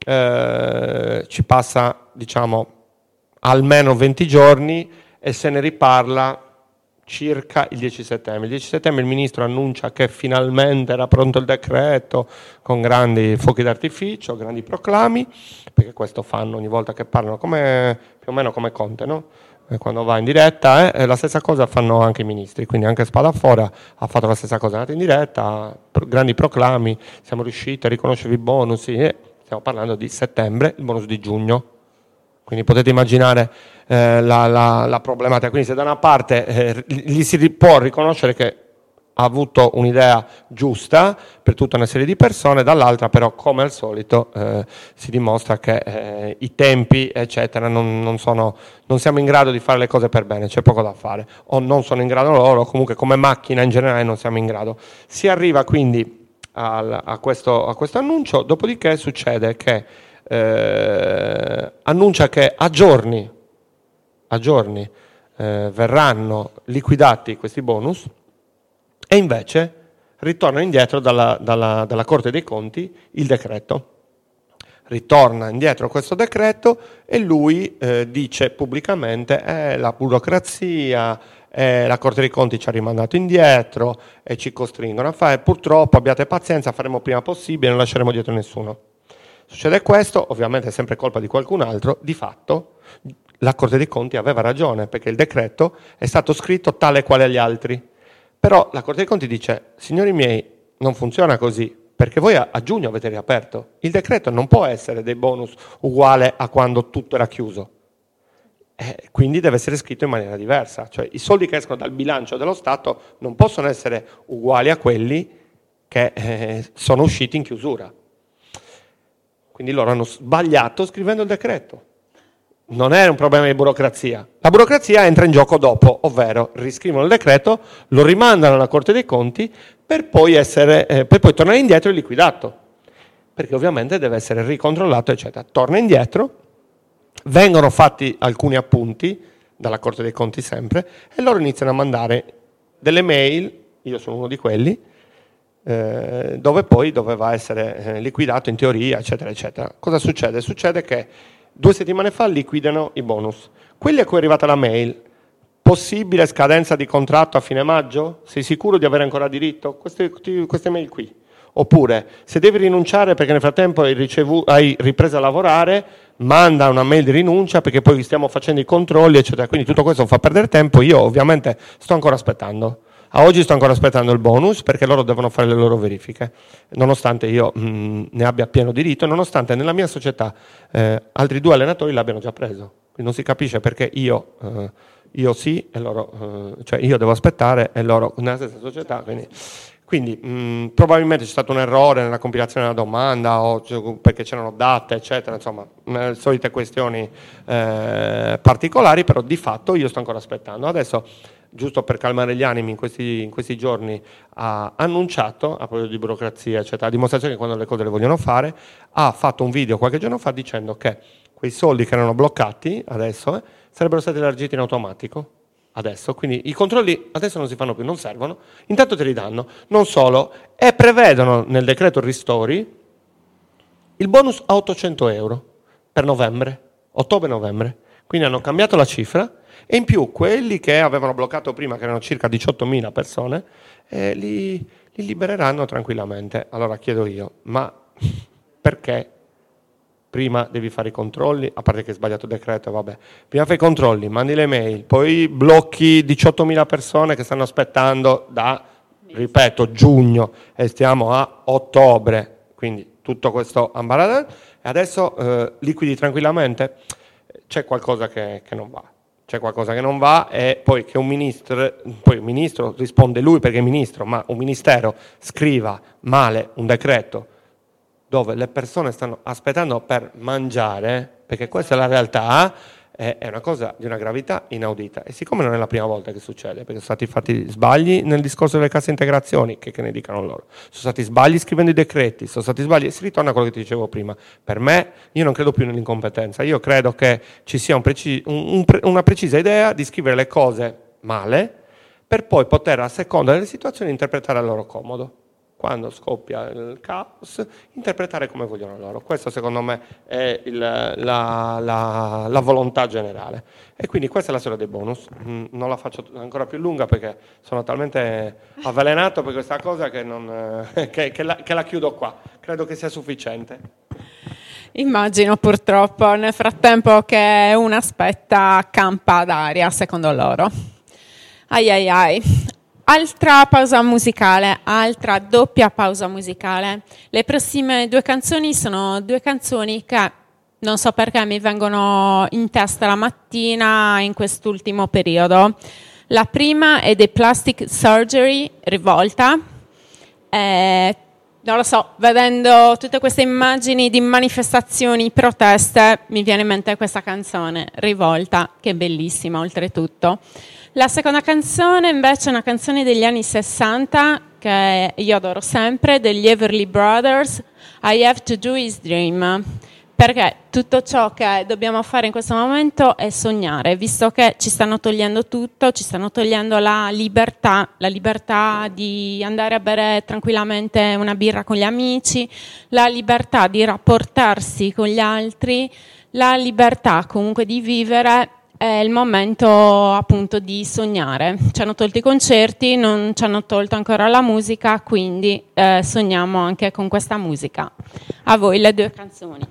eh, ci passa diciamo almeno venti giorni e se ne riparla circa il dieci settembre. Il dieci settembre il ministro annuncia che finalmente era pronto il decreto con grandi fuochi d'artificio, grandi proclami, perché questo fanno ogni volta che parlano, come, più o meno come Conte, no? E quando va in diretta, eh, la stessa cosa fanno anche i ministri, quindi anche Spadafora ha fatto la stessa cosa, è andato in diretta, pro, grandi proclami, siamo riusciti a riconoscere i bonus, eh, stiamo parlando di settembre, il bonus di giugno. Quindi potete immaginare eh, la, la, la problematica. Quindi se da una parte eh, gli si può riconoscere che ha avuto un'idea giusta per tutta una serie di persone, dall'altra però come al solito eh, si dimostra che eh, i tempi eccetera non, non, sono, non siamo in grado di fare le cose per bene, c'è poco da fare, o non sono in grado loro, o comunque come macchina in generale non siamo in grado. Si arriva quindi al, a, questo, a questo annuncio, dopodiché succede che Eh, annuncia che a giorni, a giorni eh, verranno liquidati questi bonus e invece ritorna indietro dalla, dalla, dalla Corte dei Conti il decreto. Ritorna indietro questo decreto e lui eh, dice pubblicamente eh, la burocrazia, eh, la Corte dei Conti ci ha rimandato indietro e ci costringono a fare, purtroppo abbiate pazienza, faremo prima possibile, non lasceremo dietro nessuno. Succede questo, ovviamente è sempre colpa di qualcun altro, di fatto la Corte dei Conti aveva ragione, perché il decreto è stato scritto tale quale gli altri, Però la Corte dei Conti dice, signori miei, non funziona così, perché voi a, a giugno avete riaperto. Il decreto non può essere dei bonus uguale a quando tutto era chiuso. Eh, quindi deve essere scritto in maniera diversa. Cioè i soldi che escono dal bilancio dello Stato non possono essere uguali a quelli che eh, sono usciti in chiusura. Quindi loro hanno sbagliato scrivendo il decreto. Non è un problema di burocrazia. La burocrazia entra in gioco dopo, ovvero riscrivono il decreto, lo rimandano alla Corte dei Conti per poi, essere, eh, per poi tornare indietro e liquidato. Perché ovviamente deve essere ricontrollato, eccetera. Torna indietro, vengono fatti alcuni appunti, dalla Corte dei Conti sempre, e loro iniziano a mandare delle mail, io sono uno di quelli, eh, dove poi doveva essere eh, liquidato in teoria, eccetera, eccetera. Cosa succede? Succede che due settimane fa liquidano i bonus. Quelli a cui è arrivata la mail, possibile scadenza di contratto a fine maggio? Sei sicuro di avere ancora diritto? Queste, queste mail qui. Oppure, se devi rinunciare perché nel frattempo hai, ricevu- hai ripreso a lavorare, manda una mail di rinuncia perché poi stiamo facendo i controlli, eccetera. Quindi tutto questo fa perdere tempo. Io ovviamente sto ancora aspettando. A oggi sto ancora aspettando il bonus perché loro devono fare le loro verifiche, nonostante io mh, ne abbia pieno diritto, nonostante nella mia società eh, altri due allenatori l'abbiano già preso. Quindi non si capisce perché io, eh, io sì e loro, eh, cioè io devo aspettare e loro nella stessa società. Quindi, quindi mh, probabilmente c'è stato un errore nella compilazione della domanda o cioè, perché c'erano date, eccetera, insomma, le solite questioni eh, particolari, però di fatto io sto ancora aspettando. Adesso, giusto per calmare gli animi, in questi, in questi giorni ha annunciato, a proposito di burocrazia, eccetera, a dimostrazione che quando le cose le vogliono fare, ha fatto un video qualche giorno fa dicendo che quei soldi che erano bloccati adesso eh, sarebbero stati elargiti in automatico. Adesso, quindi i controlli adesso non si fanno più, non servono, intanto te li danno. Non solo, e prevedono nel decreto ristori il bonus a ottocento euro per novembre, ottobre-novembre. Quindi hanno cambiato la cifra e in più quelli che avevano bloccato prima, che erano circa diciottomila persone, eh, li, li libereranno tranquillamente. Allora chiedo io, ma perché prima devi fare i controlli, a parte che hai sbagliato il decreto, vabbè, prima fai i controlli, mandi le mail, poi blocchi diciottomila persone che stanno aspettando da, ripeto, giugno e stiamo a ottobre, quindi tutto questo ambaradà, e adesso eh, liquidi tranquillamente? C'è qualcosa che, che non va. C'è qualcosa che non va e poi che un ministro, poi il ministro risponde lui perché è ministro, ma un ministero scriva male un decreto dove le persone stanno aspettando per mangiare, perché questa è la realtà, è una cosa di una gravità inaudita. E siccome non è la prima volta che succede, perché sono stati fatti sbagli nel discorso delle casse integrazioni, che, che ne dicano loro, sono stati sbagli scrivendo i decreti, sono stati sbagli, e si ritorna a quello che ti dicevo prima. Per me, io non credo più nell'incompetenza, io credo che ci sia un preci- un, un, una precisa idea di scrivere le cose male, per poi poter, a seconda delle situazioni, interpretare a loro comodo. Quando scoppia il caos, interpretare come vogliono loro. Questo secondo me è il, la, la, la volontà generale. E quindi questa è la storia dei bonus. Mm, non la faccio ancora più lunga perché sono talmente avvelenato per questa cosa che, non, eh, che, che, la, che la chiudo qua. Credo che sia sufficiente. Immagino purtroppo nel frattempo che una aspetta campa d'aria, secondo loro. Ai ai ai. Altra pausa musicale, altra doppia pausa musicale. Le prossime due canzoni sono due canzoni che non so perché mi vengono in testa la mattina in quest'ultimo periodo. La prima è The Plastic Surgery, Rivolta. Eh, non lo so, vedendo tutte queste immagini di manifestazioni, proteste, mi viene in mente questa canzone, Rivolta, che è bellissima oltretutto. La seconda canzone invece è una canzone degli anni sessanta che io adoro sempre, degli Everly Brothers, I Have to Do Is Dream, perché tutto ciò che dobbiamo fare in questo momento è sognare, visto che ci stanno togliendo tutto, ci stanno togliendo la libertà, la libertà di andare a bere tranquillamente una birra con gli amici, la libertà di rapportarsi con gli altri, la libertà comunque di vivere. È il momento appunto di sognare. Ci hanno tolto i concerti, non ci hanno tolto ancora la musica, quindi eh, sogniamo anche con questa musica. A voi le due canzoni.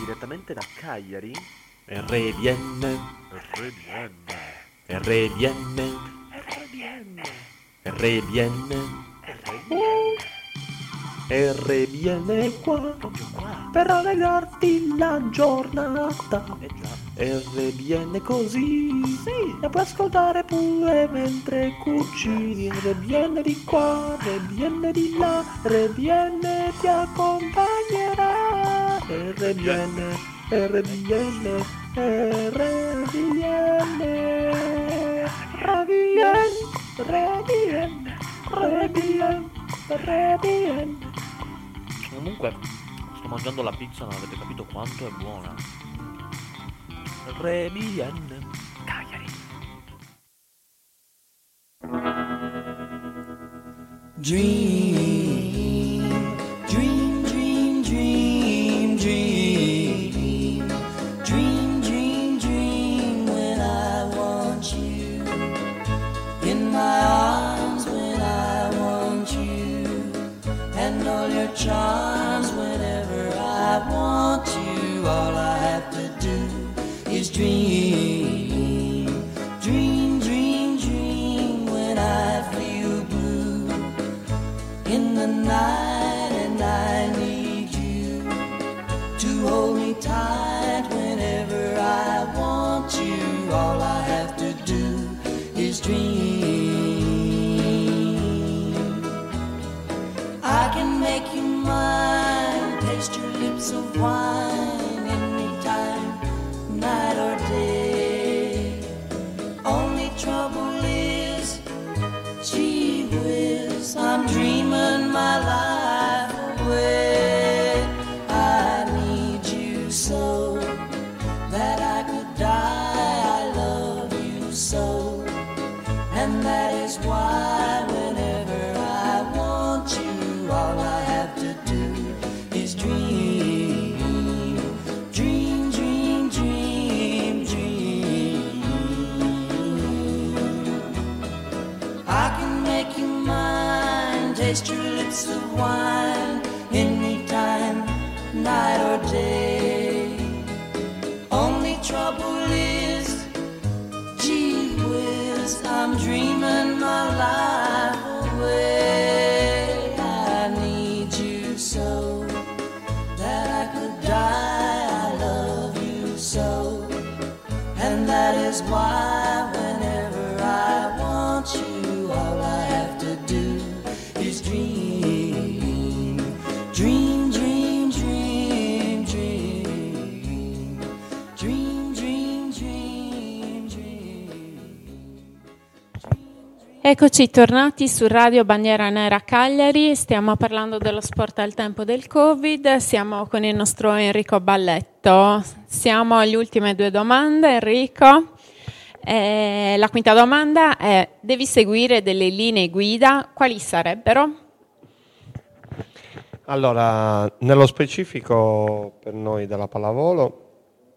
direttamente da Cagliari, R B N, R B N, R B N, R B N, R B N qua, proprio qua, per rallegrarti la giornata. R B N così, sì, la puoi ascoltare pure mentre cucini. R B N di qua, R B N di là, R B N ti accompagnerà. R B N, R B N, R B N, R B N, R B N, R B N, R B N. Comunque, sto mangiando la pizza, non avete capito quanto è buona. R B N Cagliari. Dream, dream, dream, dream, dream, dream, dream, dream when I want you in my arms, when I want you, and all your charms whenever I want you. All I have to do is dream, dream, dream, dream when I feel blue in the night and I need you to hold me tight whenever I want you. All I have to do is dream. I can make you mine, taste your lips of wine anytime, night or day. Only trouble is, gee whiz, I'm dreaming my life away. I need you so that I could die. I love you so, and that is why whenever I want you, all I have to do is dream, dream, dream, dream, dream. I can make you mine, taste your lips of wine anytime, night or day. Only trouble is, gee whiz, I'm dreaming my life away. I need you so that I could die. I love you so, and that is why whenever I want you, all I have to do is dream, dream, dream, dream, dream, dream, dream, dream, dream. Eccoci tornati su Radio Bandiera Nera Cagliari, stiamo parlando dello sport al tempo del Covid, siamo con il nostro Enrico Balletto. Siamo alle ultime due domande, Enrico. Eh, la quinta domanda è: devi seguire delle linee guida, quali sarebbero? Allora, nello specifico per noi della pallavolo,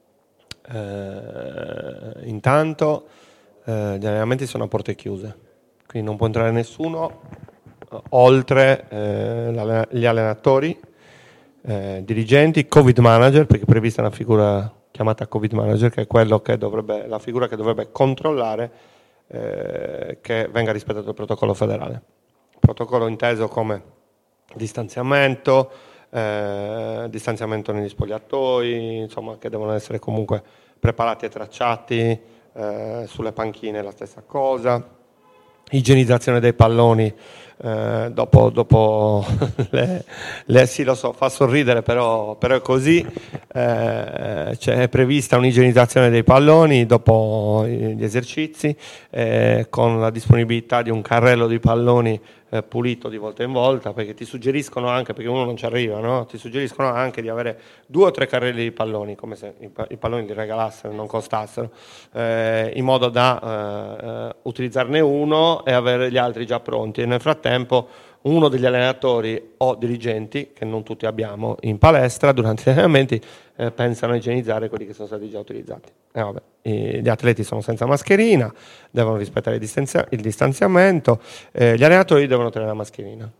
eh, intanto eh, gli allenamenti sono a porte chiuse, quindi non può entrare nessuno eh, oltre eh, gli allenatori, eh, dirigenti, Covid manager, perché è prevista una figura chiamata Covid manager, che è quello che dovrebbe, la figura che dovrebbe controllare eh, che venga rispettato il protocollo federale. Protocollo inteso come distanziamento, eh, distanziamento negli spogliatoi, insomma, che devono essere comunque preparati e tracciati, eh, sulle panchine la stessa cosa, igienizzazione dei palloni, eh, dopo, dopo le, le, sì lo so, fa sorridere, però, però è così, eh, c'è, è prevista un'igienizzazione dei palloni dopo gli esercizi, eh, con la disponibilità di un carrello di palloni eh, pulito di volta in volta, perché ti suggeriscono anche, perché uno non ci arriva, no? Ti suggeriscono anche di avere due o tre carrelli di palloni, come se i, i palloni li regalassero, non costassero, eh, in modo da eh, utilizzarne uno e avere gli altri già pronti, e nel frattempo uno degli allenatori o dirigenti, che non tutti abbiamo in palestra durante gli allenamenti, eh, pensano a igienizzare quelli che sono stati già utilizzati. Eh, vabbè, i, gli atleti sono senza mascherina, devono rispettare il, distanzia- il distanziamento, eh, gli allenatori devono tenere la mascherina.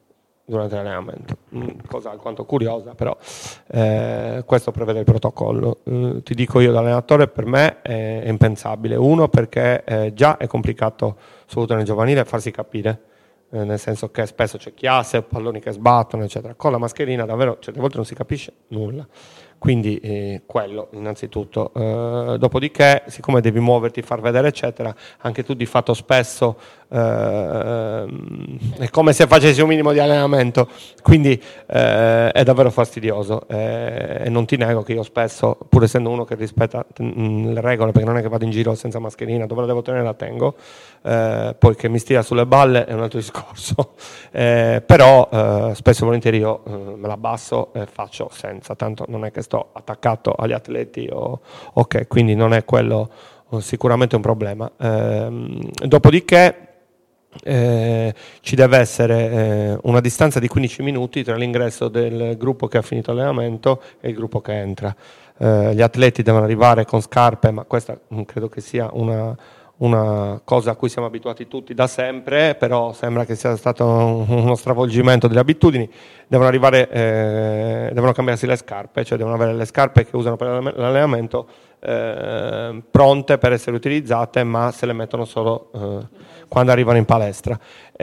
durante l'allenamento, cosa alquanto curiosa, però eh, questo prevede il protocollo. Eh, ti dico io da allenatore, per me è, è impensabile. Uno, perché eh, già è complicato, soprattutto nel giovanile, farsi capire, eh, nel senso che spesso c'è chiasse, palloni che sbattono, eccetera. Con la mascherina davvero certe volte non si capisce nulla. Quindi eh, quello innanzitutto. Eh, dopodiché, siccome devi muoverti, far vedere, eccetera, anche tu di fatto spesso eh, è come se facessi un minimo di allenamento, quindi eh, è davvero fastidioso. Eh, e non ti nego che io spesso, pur essendo uno che rispetta mh, le regole, perché non è che vado in giro senza mascherina, dove la devo tenere la tengo, eh, poi che mi stia sulle balle è un altro discorso, eh, però eh, spesso e volentieri io eh, me la abbasso e faccio senza, tanto non è che sto attaccato agli atleti o ok, quindi non è quello sicuramente un problema. Ehm, dopodiché eh, ci deve essere eh, una distanza di quindici minuti tra l'ingresso del gruppo che ha finito l'allenamento e il gruppo che entra. Eh, gli atleti devono arrivare con scarpe, ma questa credo che sia una una cosa a cui siamo abituati tutti da sempre, però sembra che sia stato uno stravolgimento delle abitudini. Devono arrivare, eh, devono cambiarsi le scarpe, cioè devono avere le scarpe che usano per l'allenamento eh, pronte per essere utilizzate, ma se le mettono solo eh, quando arrivano in palestra.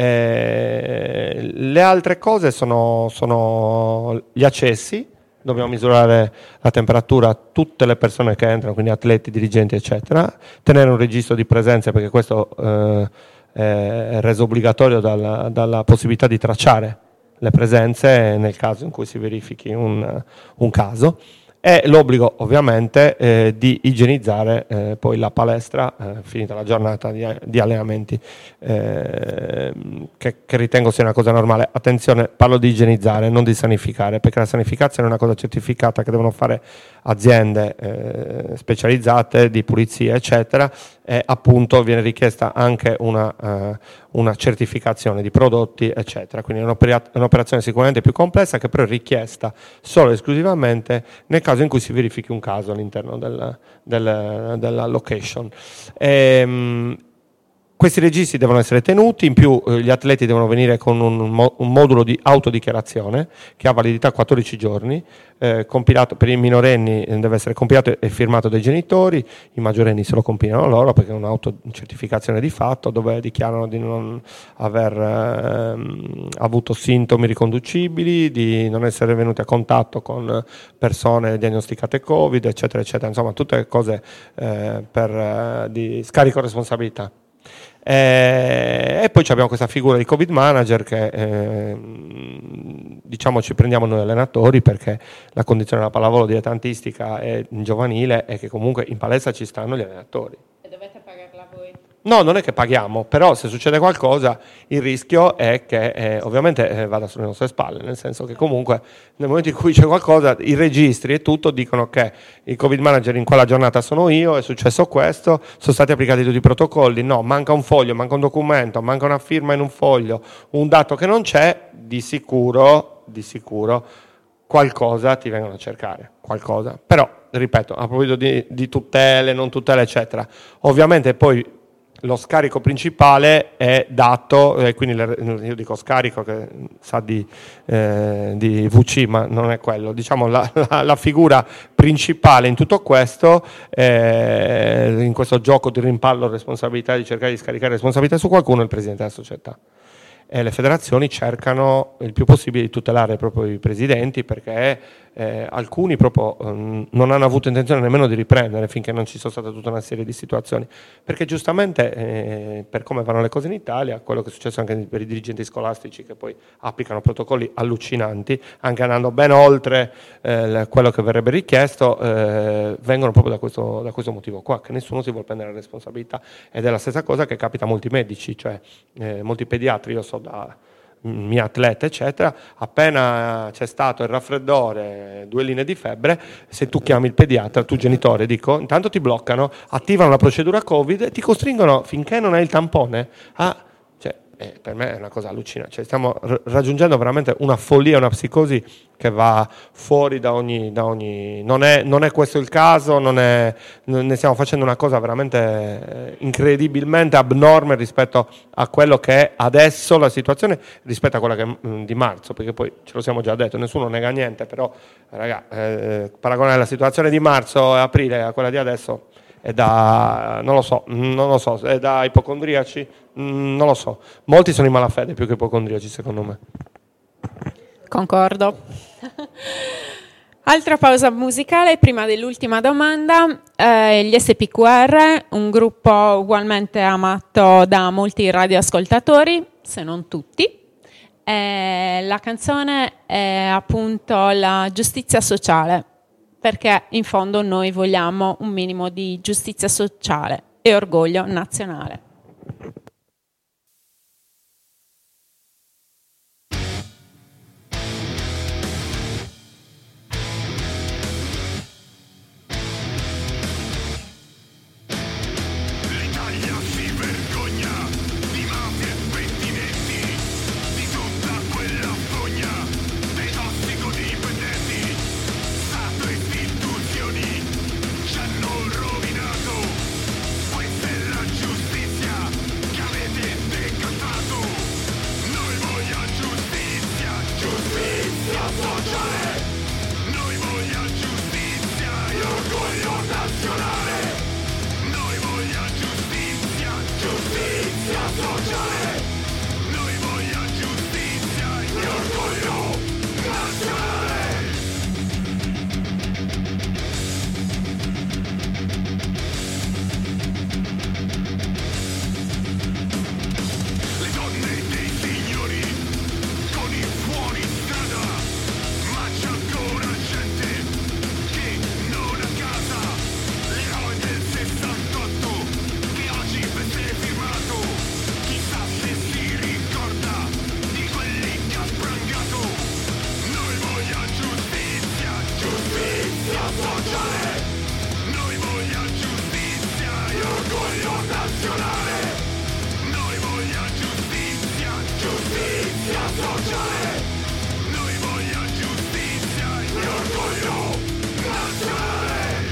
Eh, le altre cose sono, sono gli accessi. Dobbiamo misurare la temperatura a tutte le persone che entrano, quindi atleti, dirigenti, eccetera, tenere un registro di presenze, perché questo eh, è reso obbligatorio dalla, dalla possibilità di tracciare le presenze nel caso in cui si verifichi un, un caso, e l'obbligo ovviamente eh, di igienizzare eh, poi la palestra eh, finita la giornata di, di allenamenti, eh, che, che ritengo sia una cosa normale. Attenzione, parlo di igienizzare, non di sanificare, perché la sanificazione è una cosa certificata che devono fare aziende eh, specializzate di pulizia, eccetera, e appunto viene richiesta anche una, uh, una certificazione di prodotti, eccetera. Quindi è un'opera- un'operazione sicuramente più complessa, che però è richiesta solo e esclusivamente nel caso in cui si verifichi un caso all'interno del, del, della location. E, questi registri devono essere tenuti, in più eh, gli atleti devono venire con un, mo- un modulo di autodichiarazione che ha validità quattordici giorni, eh, compilato per i minorenni, eh, deve essere compilato e firmato dai genitori, i maggiorenni se lo compilano loro perché è un'autocertificazione di fatto, dove dichiarano di non aver eh, avuto sintomi riconducibili, di non essere venuti a contatto con persone diagnosticate Covid, eccetera, eccetera, insomma tutte cose eh, per, eh, di scarico responsabilità. Eh, e poi abbiamo questa figura di Covid manager che eh, diciamo ci prendiamo noi allenatori, perché la condizione della pallavolo dilettantistica e giovanile è che comunque in palestra ci stanno gli allenatori. E dovete pagarla voi? No, non è che paghiamo, però se succede qualcosa il rischio è che eh, ovviamente eh, vada sulle nostre spalle, nel senso che comunque nel momento in cui c'è qualcosa i registri e tutto dicono che il Covid manager in quella giornata sono io, è successo questo, sono stati applicati tutti i protocolli, no, manca un foglio, manca un documento, manca una firma in un foglio, un dato che non c'è, di sicuro, di sicuro qualcosa ti vengono a cercare, qualcosa. Però, ripeto, a proposito di, di tutele, non tutele, eccetera, ovviamente poi lo scarico principale è dato, e eh, quindi le, io dico scarico che sa di, eh, di V C, ma non è quello, diciamo la, la, la figura principale in tutto questo, eh, in questo gioco di rimpallo responsabilità, di cercare di scaricare responsabilità su qualcuno, è il presidente della società. E le federazioni cercano il più possibile di tutelare proprio i presidenti, perché eh, alcuni proprio eh, non hanno avuto intenzione nemmeno di riprendere finché non ci sono state tutta una serie di situazioni, perché giustamente eh, per come vanno le cose in Italia, quello che è successo anche per i dirigenti scolastici che poi applicano protocolli allucinanti, anche andando ben oltre eh, quello che verrebbe richiesto, eh, vengono proprio da questo, da questo motivo qua, che nessuno si vuole prendere la responsabilità. Ed è la stessa cosa che capita a molti medici, cioè eh, molti pediatri, io so da mia atleta eccetera, appena c'è stato il raffreddore, due linee di febbre, se tu chiami il pediatra, tu genitore, dico, intanto ti bloccano, attivano la procedura Covid e ti costringono, finché non hai il tampone, a, cioè, eh, per me è una cosa allucinante, cioè, stiamo r- raggiungendo veramente una follia, una psicosi che va fuori da ogni, da ogni... Non è, non è questo il caso, non è, ne stiamo facendo una cosa veramente eh, incredibilmente abnorme rispetto a quello che è adesso la situazione, rispetto a quella che è mh, di marzo, perché poi ce lo siamo già detto, nessuno nega niente, però raga, eh, paragonare la situazione di marzo e aprile a quella di adesso è da, non lo so, non lo so, è da ipocondriaci, mm, non lo so, molti sono in malafede più che ipocondriaci secondo me. Concordo. Altra pausa musicale prima dell'ultima domanda. Eh, gli S P Q R, un gruppo ugualmente amato da molti radioascoltatori, se non tutti. Eh, la canzone è appunto la giustizia sociale, perché in fondo noi vogliamo un minimo di giustizia sociale e orgoglio nazionale. L'Italia si vergogna di mafie e pentimenti, di tutta quella fogna dei tossicodipendenti. Stato e istituzioni ci hanno rovinato, questa è la giustizia che avete decantato. Noi vogliamo giustizia, giustizia sociale. Noi vogliamo giustizia e orgoglio nazionale. Noi vogliamo giustizia, giustizia sociale. Noi vogliamo giustizia e orgoglio nazionale. Le donne dei signori con i fuori strada, ma c'è ancora gente che non ha casa. L'eroe del sessantotto che oggi per te è firmato, chissà se si ricorda di quelli che ha sprangato. Noi vogliamo giustizia, giustizia sociale. Noi vogliamo giustizia e orgoglio nazionale. Noi vogliamo giustizia, giustizia sociale. Noi vogliamo giustizia e orgoglio nazionale.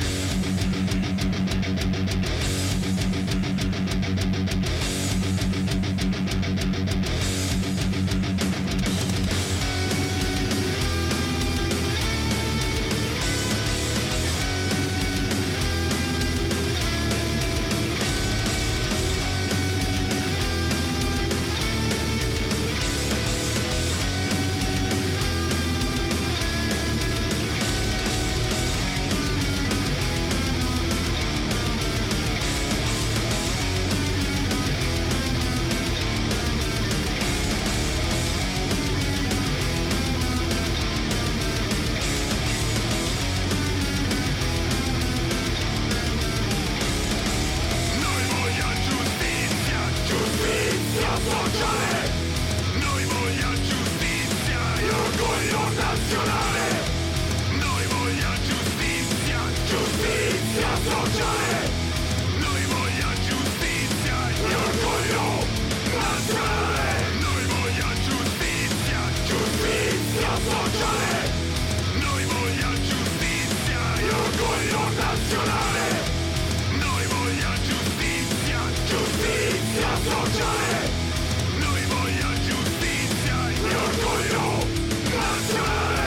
Noi vogliamo giustizia, giustizia sociale. Noi vogliamo giustizia e orgoglio nazionale. Noi vogliamo giustizia, giustizia sociale. Noi vogliamo giustizia e orgoglio nazionale. Noi vogliamo giustizia, giustizia sociale. Noi vogliamo giustizia e orgoglio nazionale. Noi vogliamo giustizia, giustizia sociale. Noi vogliamo giustizia e orgoglio nazionale.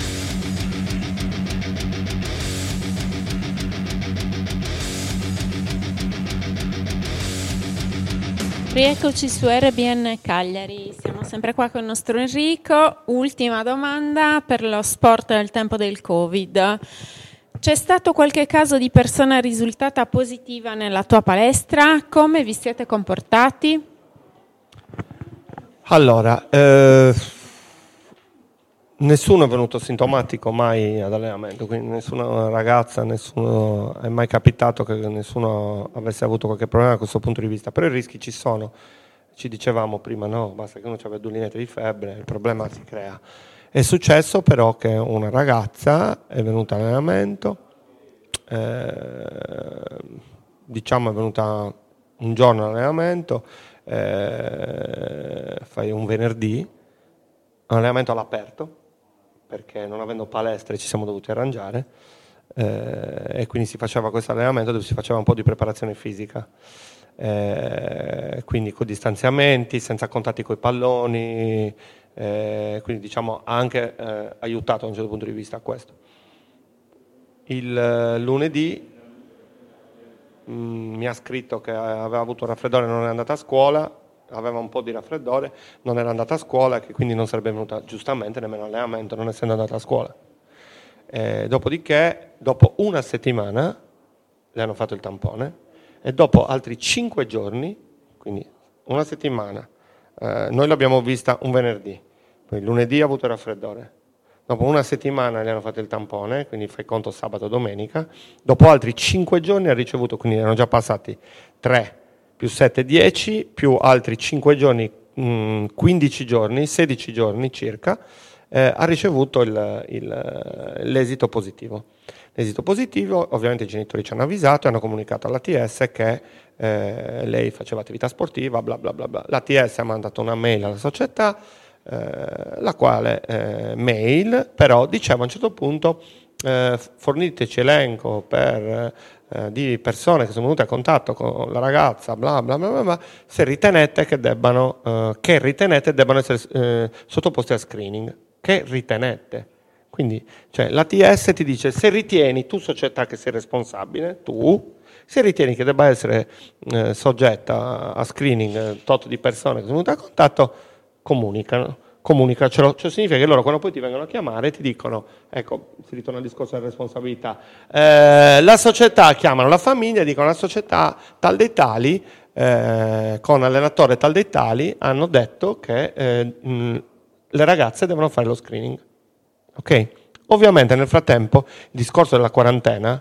Rieccoci su R B N Cagliari, siamo sempre qua con il nostro Enrico. Ultima domanda per lo sport nel tempo del Covid. C'è stato qualche caso di persona risultata positiva nella tua palestra? Come vi siete comportati? Allora, eh, nessuno è venuto sintomatico mai ad allenamento, quindi nessuna ragazza, nessuno è mai capitato che nessuno avesse avuto qualche problema da questo punto di vista, però i rischi ci sono, ci dicevamo prima, no, basta che uno abbia due linette di febbre, il problema si crea. È successo però che una ragazza è venuta all'allenamento, eh, diciamo è venuta un giorno all'allenamento, eh, fai un venerdì, un allenamento all'aperto, perché non avendo palestre ci siamo dovuti arrangiare, eh, e quindi si faceva questo allenamento dove si faceva un po' di preparazione fisica, eh, quindi con distanziamenti, senza contatti coi palloni, eh, quindi diciamo ha anche eh, aiutato da un certo punto di vista a questo. Il eh, lunedì mh, mi ha scritto che aveva avuto un raffreddore e non è andata a scuola, aveva un po' di raffreddore, non era andata a scuola e che quindi non sarebbe venuta giustamente nemmeno allenamento, non essendo andata a scuola. Eh, dopodiché, dopo una settimana, le hanno fatto il tampone e dopo altri cinque giorni, quindi una settimana, eh, noi l'abbiamo vista un venerdì, poi lunedì ha avuto il raffreddore, dopo una settimana le hanno fatto il tampone, quindi fai conto sabato e domenica, dopo altri cinque giorni ha ricevuto, quindi erano già passati tre più sette, dieci, più altri cinque giorni, mh, quindici giorni, sedici giorni circa, eh, ha ricevuto il, il, l'esito positivo. L'esito positivo, ovviamente i genitori ci hanno avvisato e hanno comunicato all'A T S che eh, lei faceva attività sportiva, bla bla bla bla. L'A T S ha mandato una mail alla società, eh, la quale eh, mail però diceva a un certo punto eh, forniteci elenco per... Eh, di persone che sono venute a contatto con la ragazza, bla bla bla bla, bla se ritenete che debbano, eh, che ritenete debbano essere eh, sottoposti a screening. Che ritenete? Quindi, cioè, l'A T S ti dice se ritieni, tu società che sei responsabile, tu, se ritieni che debba essere eh, soggetta a screening eh, tot di persone che sono venute a contatto, comunicano. Comunicacelo, cioè significa che loro quando poi ti vengono a chiamare ti dicono, ecco, si ritorna al discorso della responsabilità, eh, la società, chiamano la famiglia e dicono la società tal dei tali, eh, con allenatore tal dei tali, hanno detto che eh, mh, le ragazze devono fare lo screening. Ok? Ovviamente nel frattempo il discorso della quarantena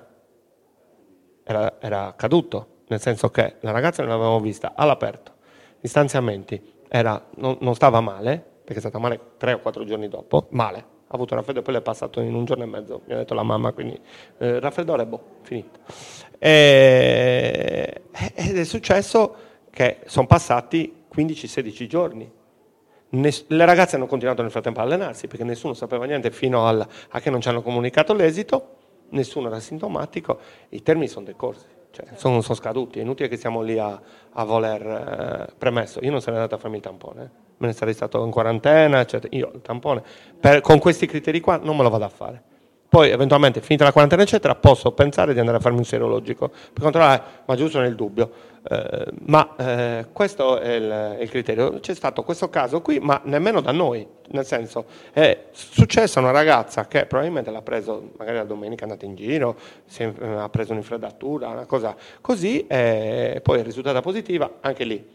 era, era caduto, nel senso che la ragazza non l'avevamo vista all'aperto, distanziamenti, era, non, non stava male, perché è stata male tre o quattro giorni dopo, male, ha avuto un raffreddore e poi l'è passato in un giorno e mezzo, mi ha detto la mamma, quindi eh, raffreddore, boh, finito. E, ed è successo che sono passati quindici sedici giorni, Ness- le ragazze hanno continuato nel frattempo a allenarsi, perché nessuno sapeva niente fino al, a che non ci hanno comunicato l'esito, nessuno era sintomatico, i termini sono decorsi. Cioè, sono, sono scaduti, è inutile che stiamo lì a, a voler eh, premesso. Io non sarei andato a farmi il tampone, eh. Me ne sarei stato in quarantena, eccetera. Io il tampone, per, con questi criteri qua, non me lo vado a fare. Poi, eventualmente, finita la quarantena, eccetera, posso pensare di andare a farmi un serologico per controllare, ma giusto nel dubbio. Eh, ma eh, questo è il, è il criterio. C'è stato questo caso qui, ma nemmeno da noi, nel senso è successa una ragazza che probabilmente l'ha preso magari la domenica, è andata in giro, si è, ha preso un'infreddatura, una cosa così, e poi è risultata positiva anche lì.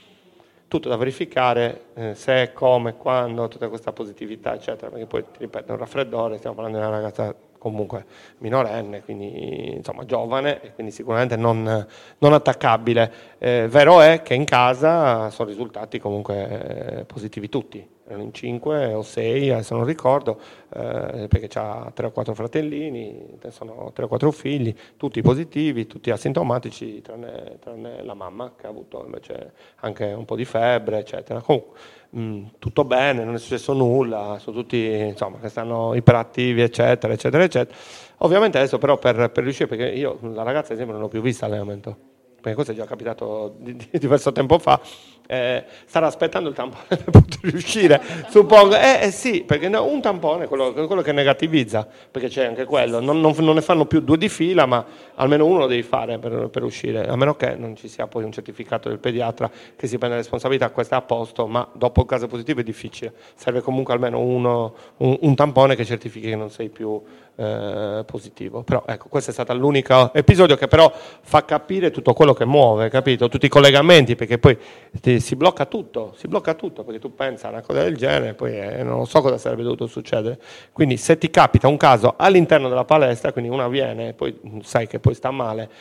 Tutto da verificare, eh, se, come, quando, tutta questa positività, eccetera, perché poi, ti ripeto, un raffreddore, stiamo parlando di una ragazza comunque minorenne, quindi insomma giovane e quindi sicuramente non, non attaccabile. Eh, vero è che in casa sono risultati comunque eh, positivi tutti, erano in cinque o sei, adesso non ricordo, eh, perché ha tre o quattro fratellini, sono tre o quattro figli, tutti positivi, tutti asintomatici, tranne, tranne la mamma che ha avuto invece anche un po' di febbre, eccetera. Comunque, mh, tutto bene, non è successo nulla, sono tutti insomma che stanno iperattivi, eccetera, eccetera, eccetera. Ovviamente adesso però per, per riuscire, perché io la ragazza ad esempio non l'ho più vista all'allenamento, perché questo è già capitato di, di diverso tempo fa, eh, starà aspettando il tampone per poter riuscire, suppongo. Eh, eh sì, perché no, un tampone è quello, quello che negativizza, perché c'è anche quello, non, non, non ne fanno più due di fila, ma almeno uno lo devi fare per, per uscire, a meno che non ci sia poi un certificato del pediatra che si prende la responsabilità, questo è a posto, ma dopo il caso positivo è difficile, serve comunque almeno uno, un, un tampone che certifichi che non sei più eh, positivo. Però ecco, questo è stato l'unico episodio che però fa capire tutto quello che muove, capito? Tutti i collegamenti, perché poi ti, si blocca tutto, si blocca tutto, perché tu pensi a una cosa del genere, poi eh, non so cosa sarebbe dovuto succedere. Quindi se ti capita un caso all'interno della palestra, quindi una viene, poi sai che poi sta male,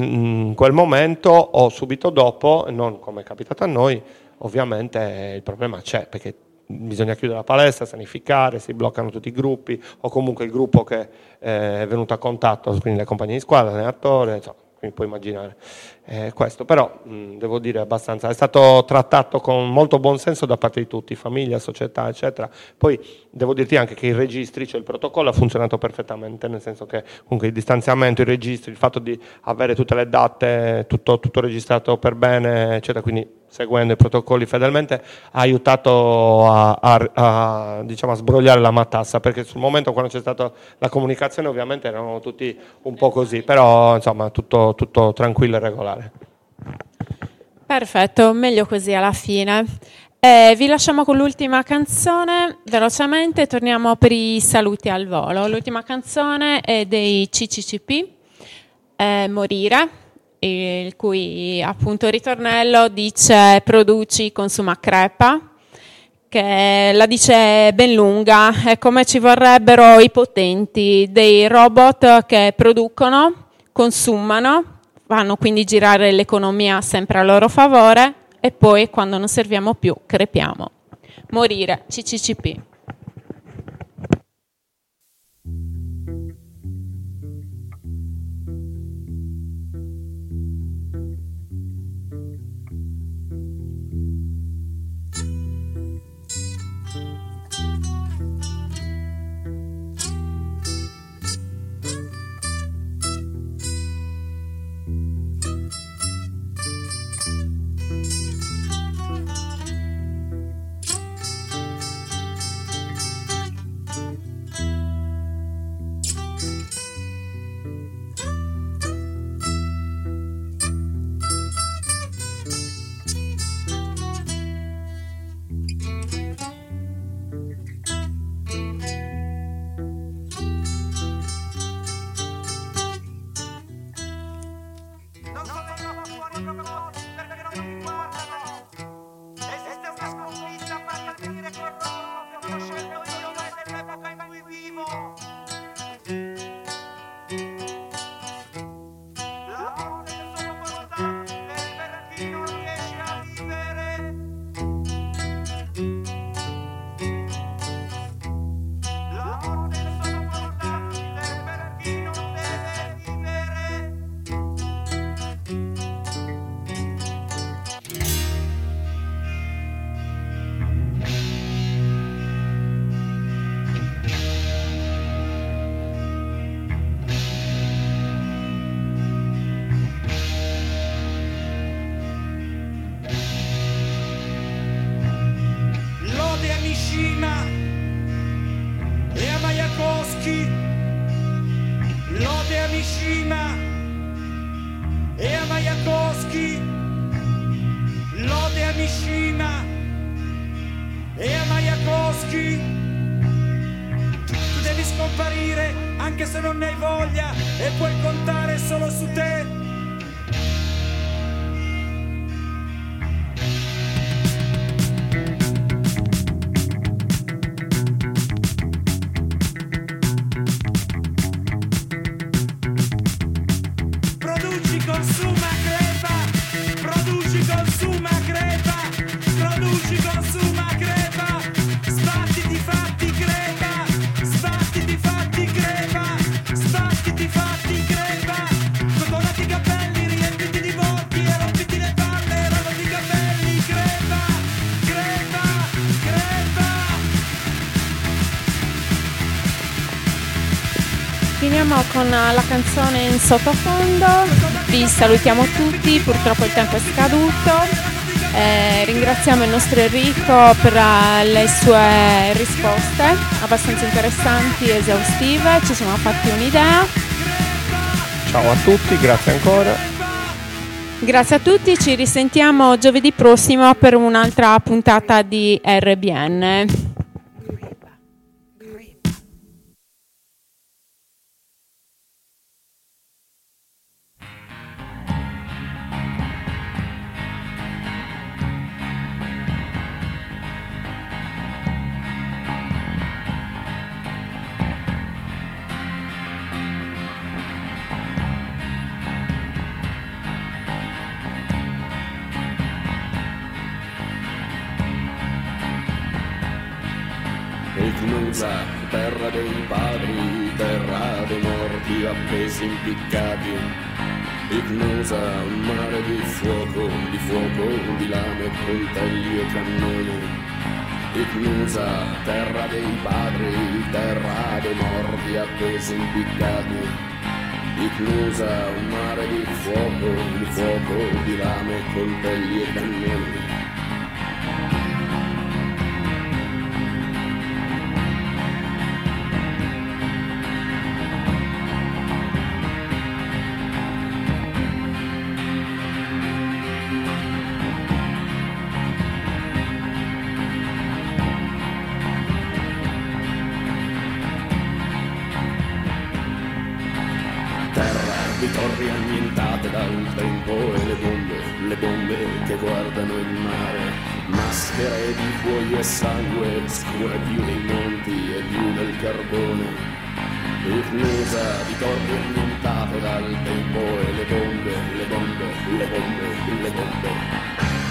in quel momento o subito dopo, non come è capitato a noi, ovviamente il problema c'è, perché bisogna chiudere la palestra, sanificare, si bloccano tutti i gruppi, o comunque il gruppo che eh, è venuto a contatto, quindi le compagnie di squadra, l'allenatore, insomma. quindi puoi immaginare eh, questo. Però mh, devo dire abbastanza, è stato trattato con molto buon senso da parte di tutti, famiglia, società, eccetera. Poi devo dirti anche che i registri, cioè il protocollo ha funzionato perfettamente, nel senso che comunque il distanziamento, i registri, il fatto di avere tutte le date, tutto, tutto registrato per bene, eccetera, quindi seguendo i protocolli fedelmente, ha aiutato a, a, a, diciamo, a sbrogliare la matassa, perché sul momento quando c'è stata la comunicazione ovviamente erano tutti un po' così, però insomma tutto, tutto tranquillo e regolare. Perfetto, meglio così alla fine. Eh, vi lasciamo con l'ultima canzone, velocemente torniamo per i saluti al volo. L'ultima canzone è dei C C C P, eh, Morire, il cui appunto ritornello dice produci, consuma, crepa, che la dice ben lunga, è come ci vorrebbero i potenti, dei robot che producono, consumano, fanno quindi girare l'economia sempre a loro favore e poi quando non serviamo più crepiamo. Morire, C C C P. Finiamo con la canzone in sottofondo, vi salutiamo tutti, purtroppo il tempo è scaduto, eh, ringraziamo il nostro Enrico per le sue risposte abbastanza interessanti e esaustive, ci siamo fatti un'idea. Ciao a tutti, grazie ancora. Grazie a tutti, ci risentiamo giovedì prossimo per un'altra puntata di R B N. Terra dei padri, terra dei morti appesi impiccati, Ignusa, un mare di fuoco, di fuoco, di lame, coltelli e cannoni. Ignusa, terra dei padri, terra dei morti appesi impiccati. Ignusa, un mare di fuoco, di fuoco, di lame, coltelli e cannoni. Di torri annientate dal tempo e le bombe, le bombe che guardano il mare, maschere di cuoio e sangue, scure più dei monti e più del carbone. Ignusa di torri annientate dal tempo e le bombe, le bombe, le bombe, le bombe.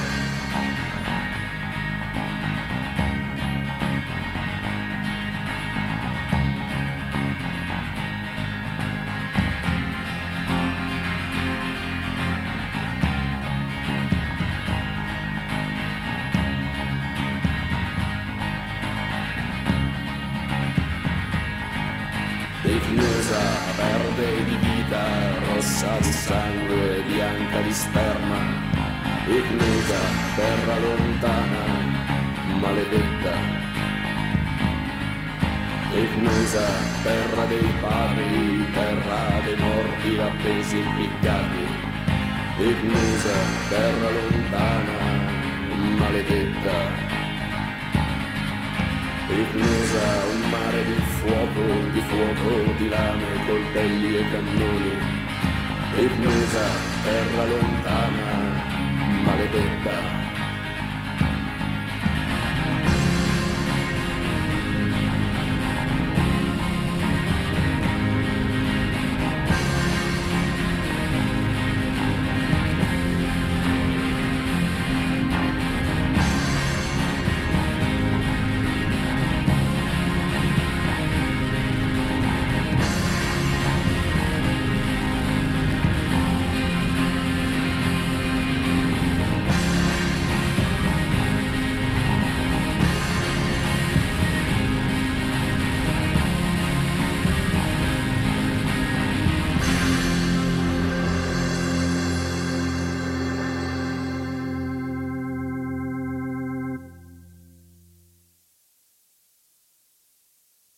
Ignusa, verde di vita, rossa di sangue, bianca di sperma. Ignusa, terra lontana, maledetta. Ignusa, terra dei padri, terra dei morti appesi impiccati. Ignusa, terra lontana, maledetta. Ignusa, un mare di fuoco, di fuoco, di lame, coltelli e cannoni. Ignusa, terra lontana, maledetta.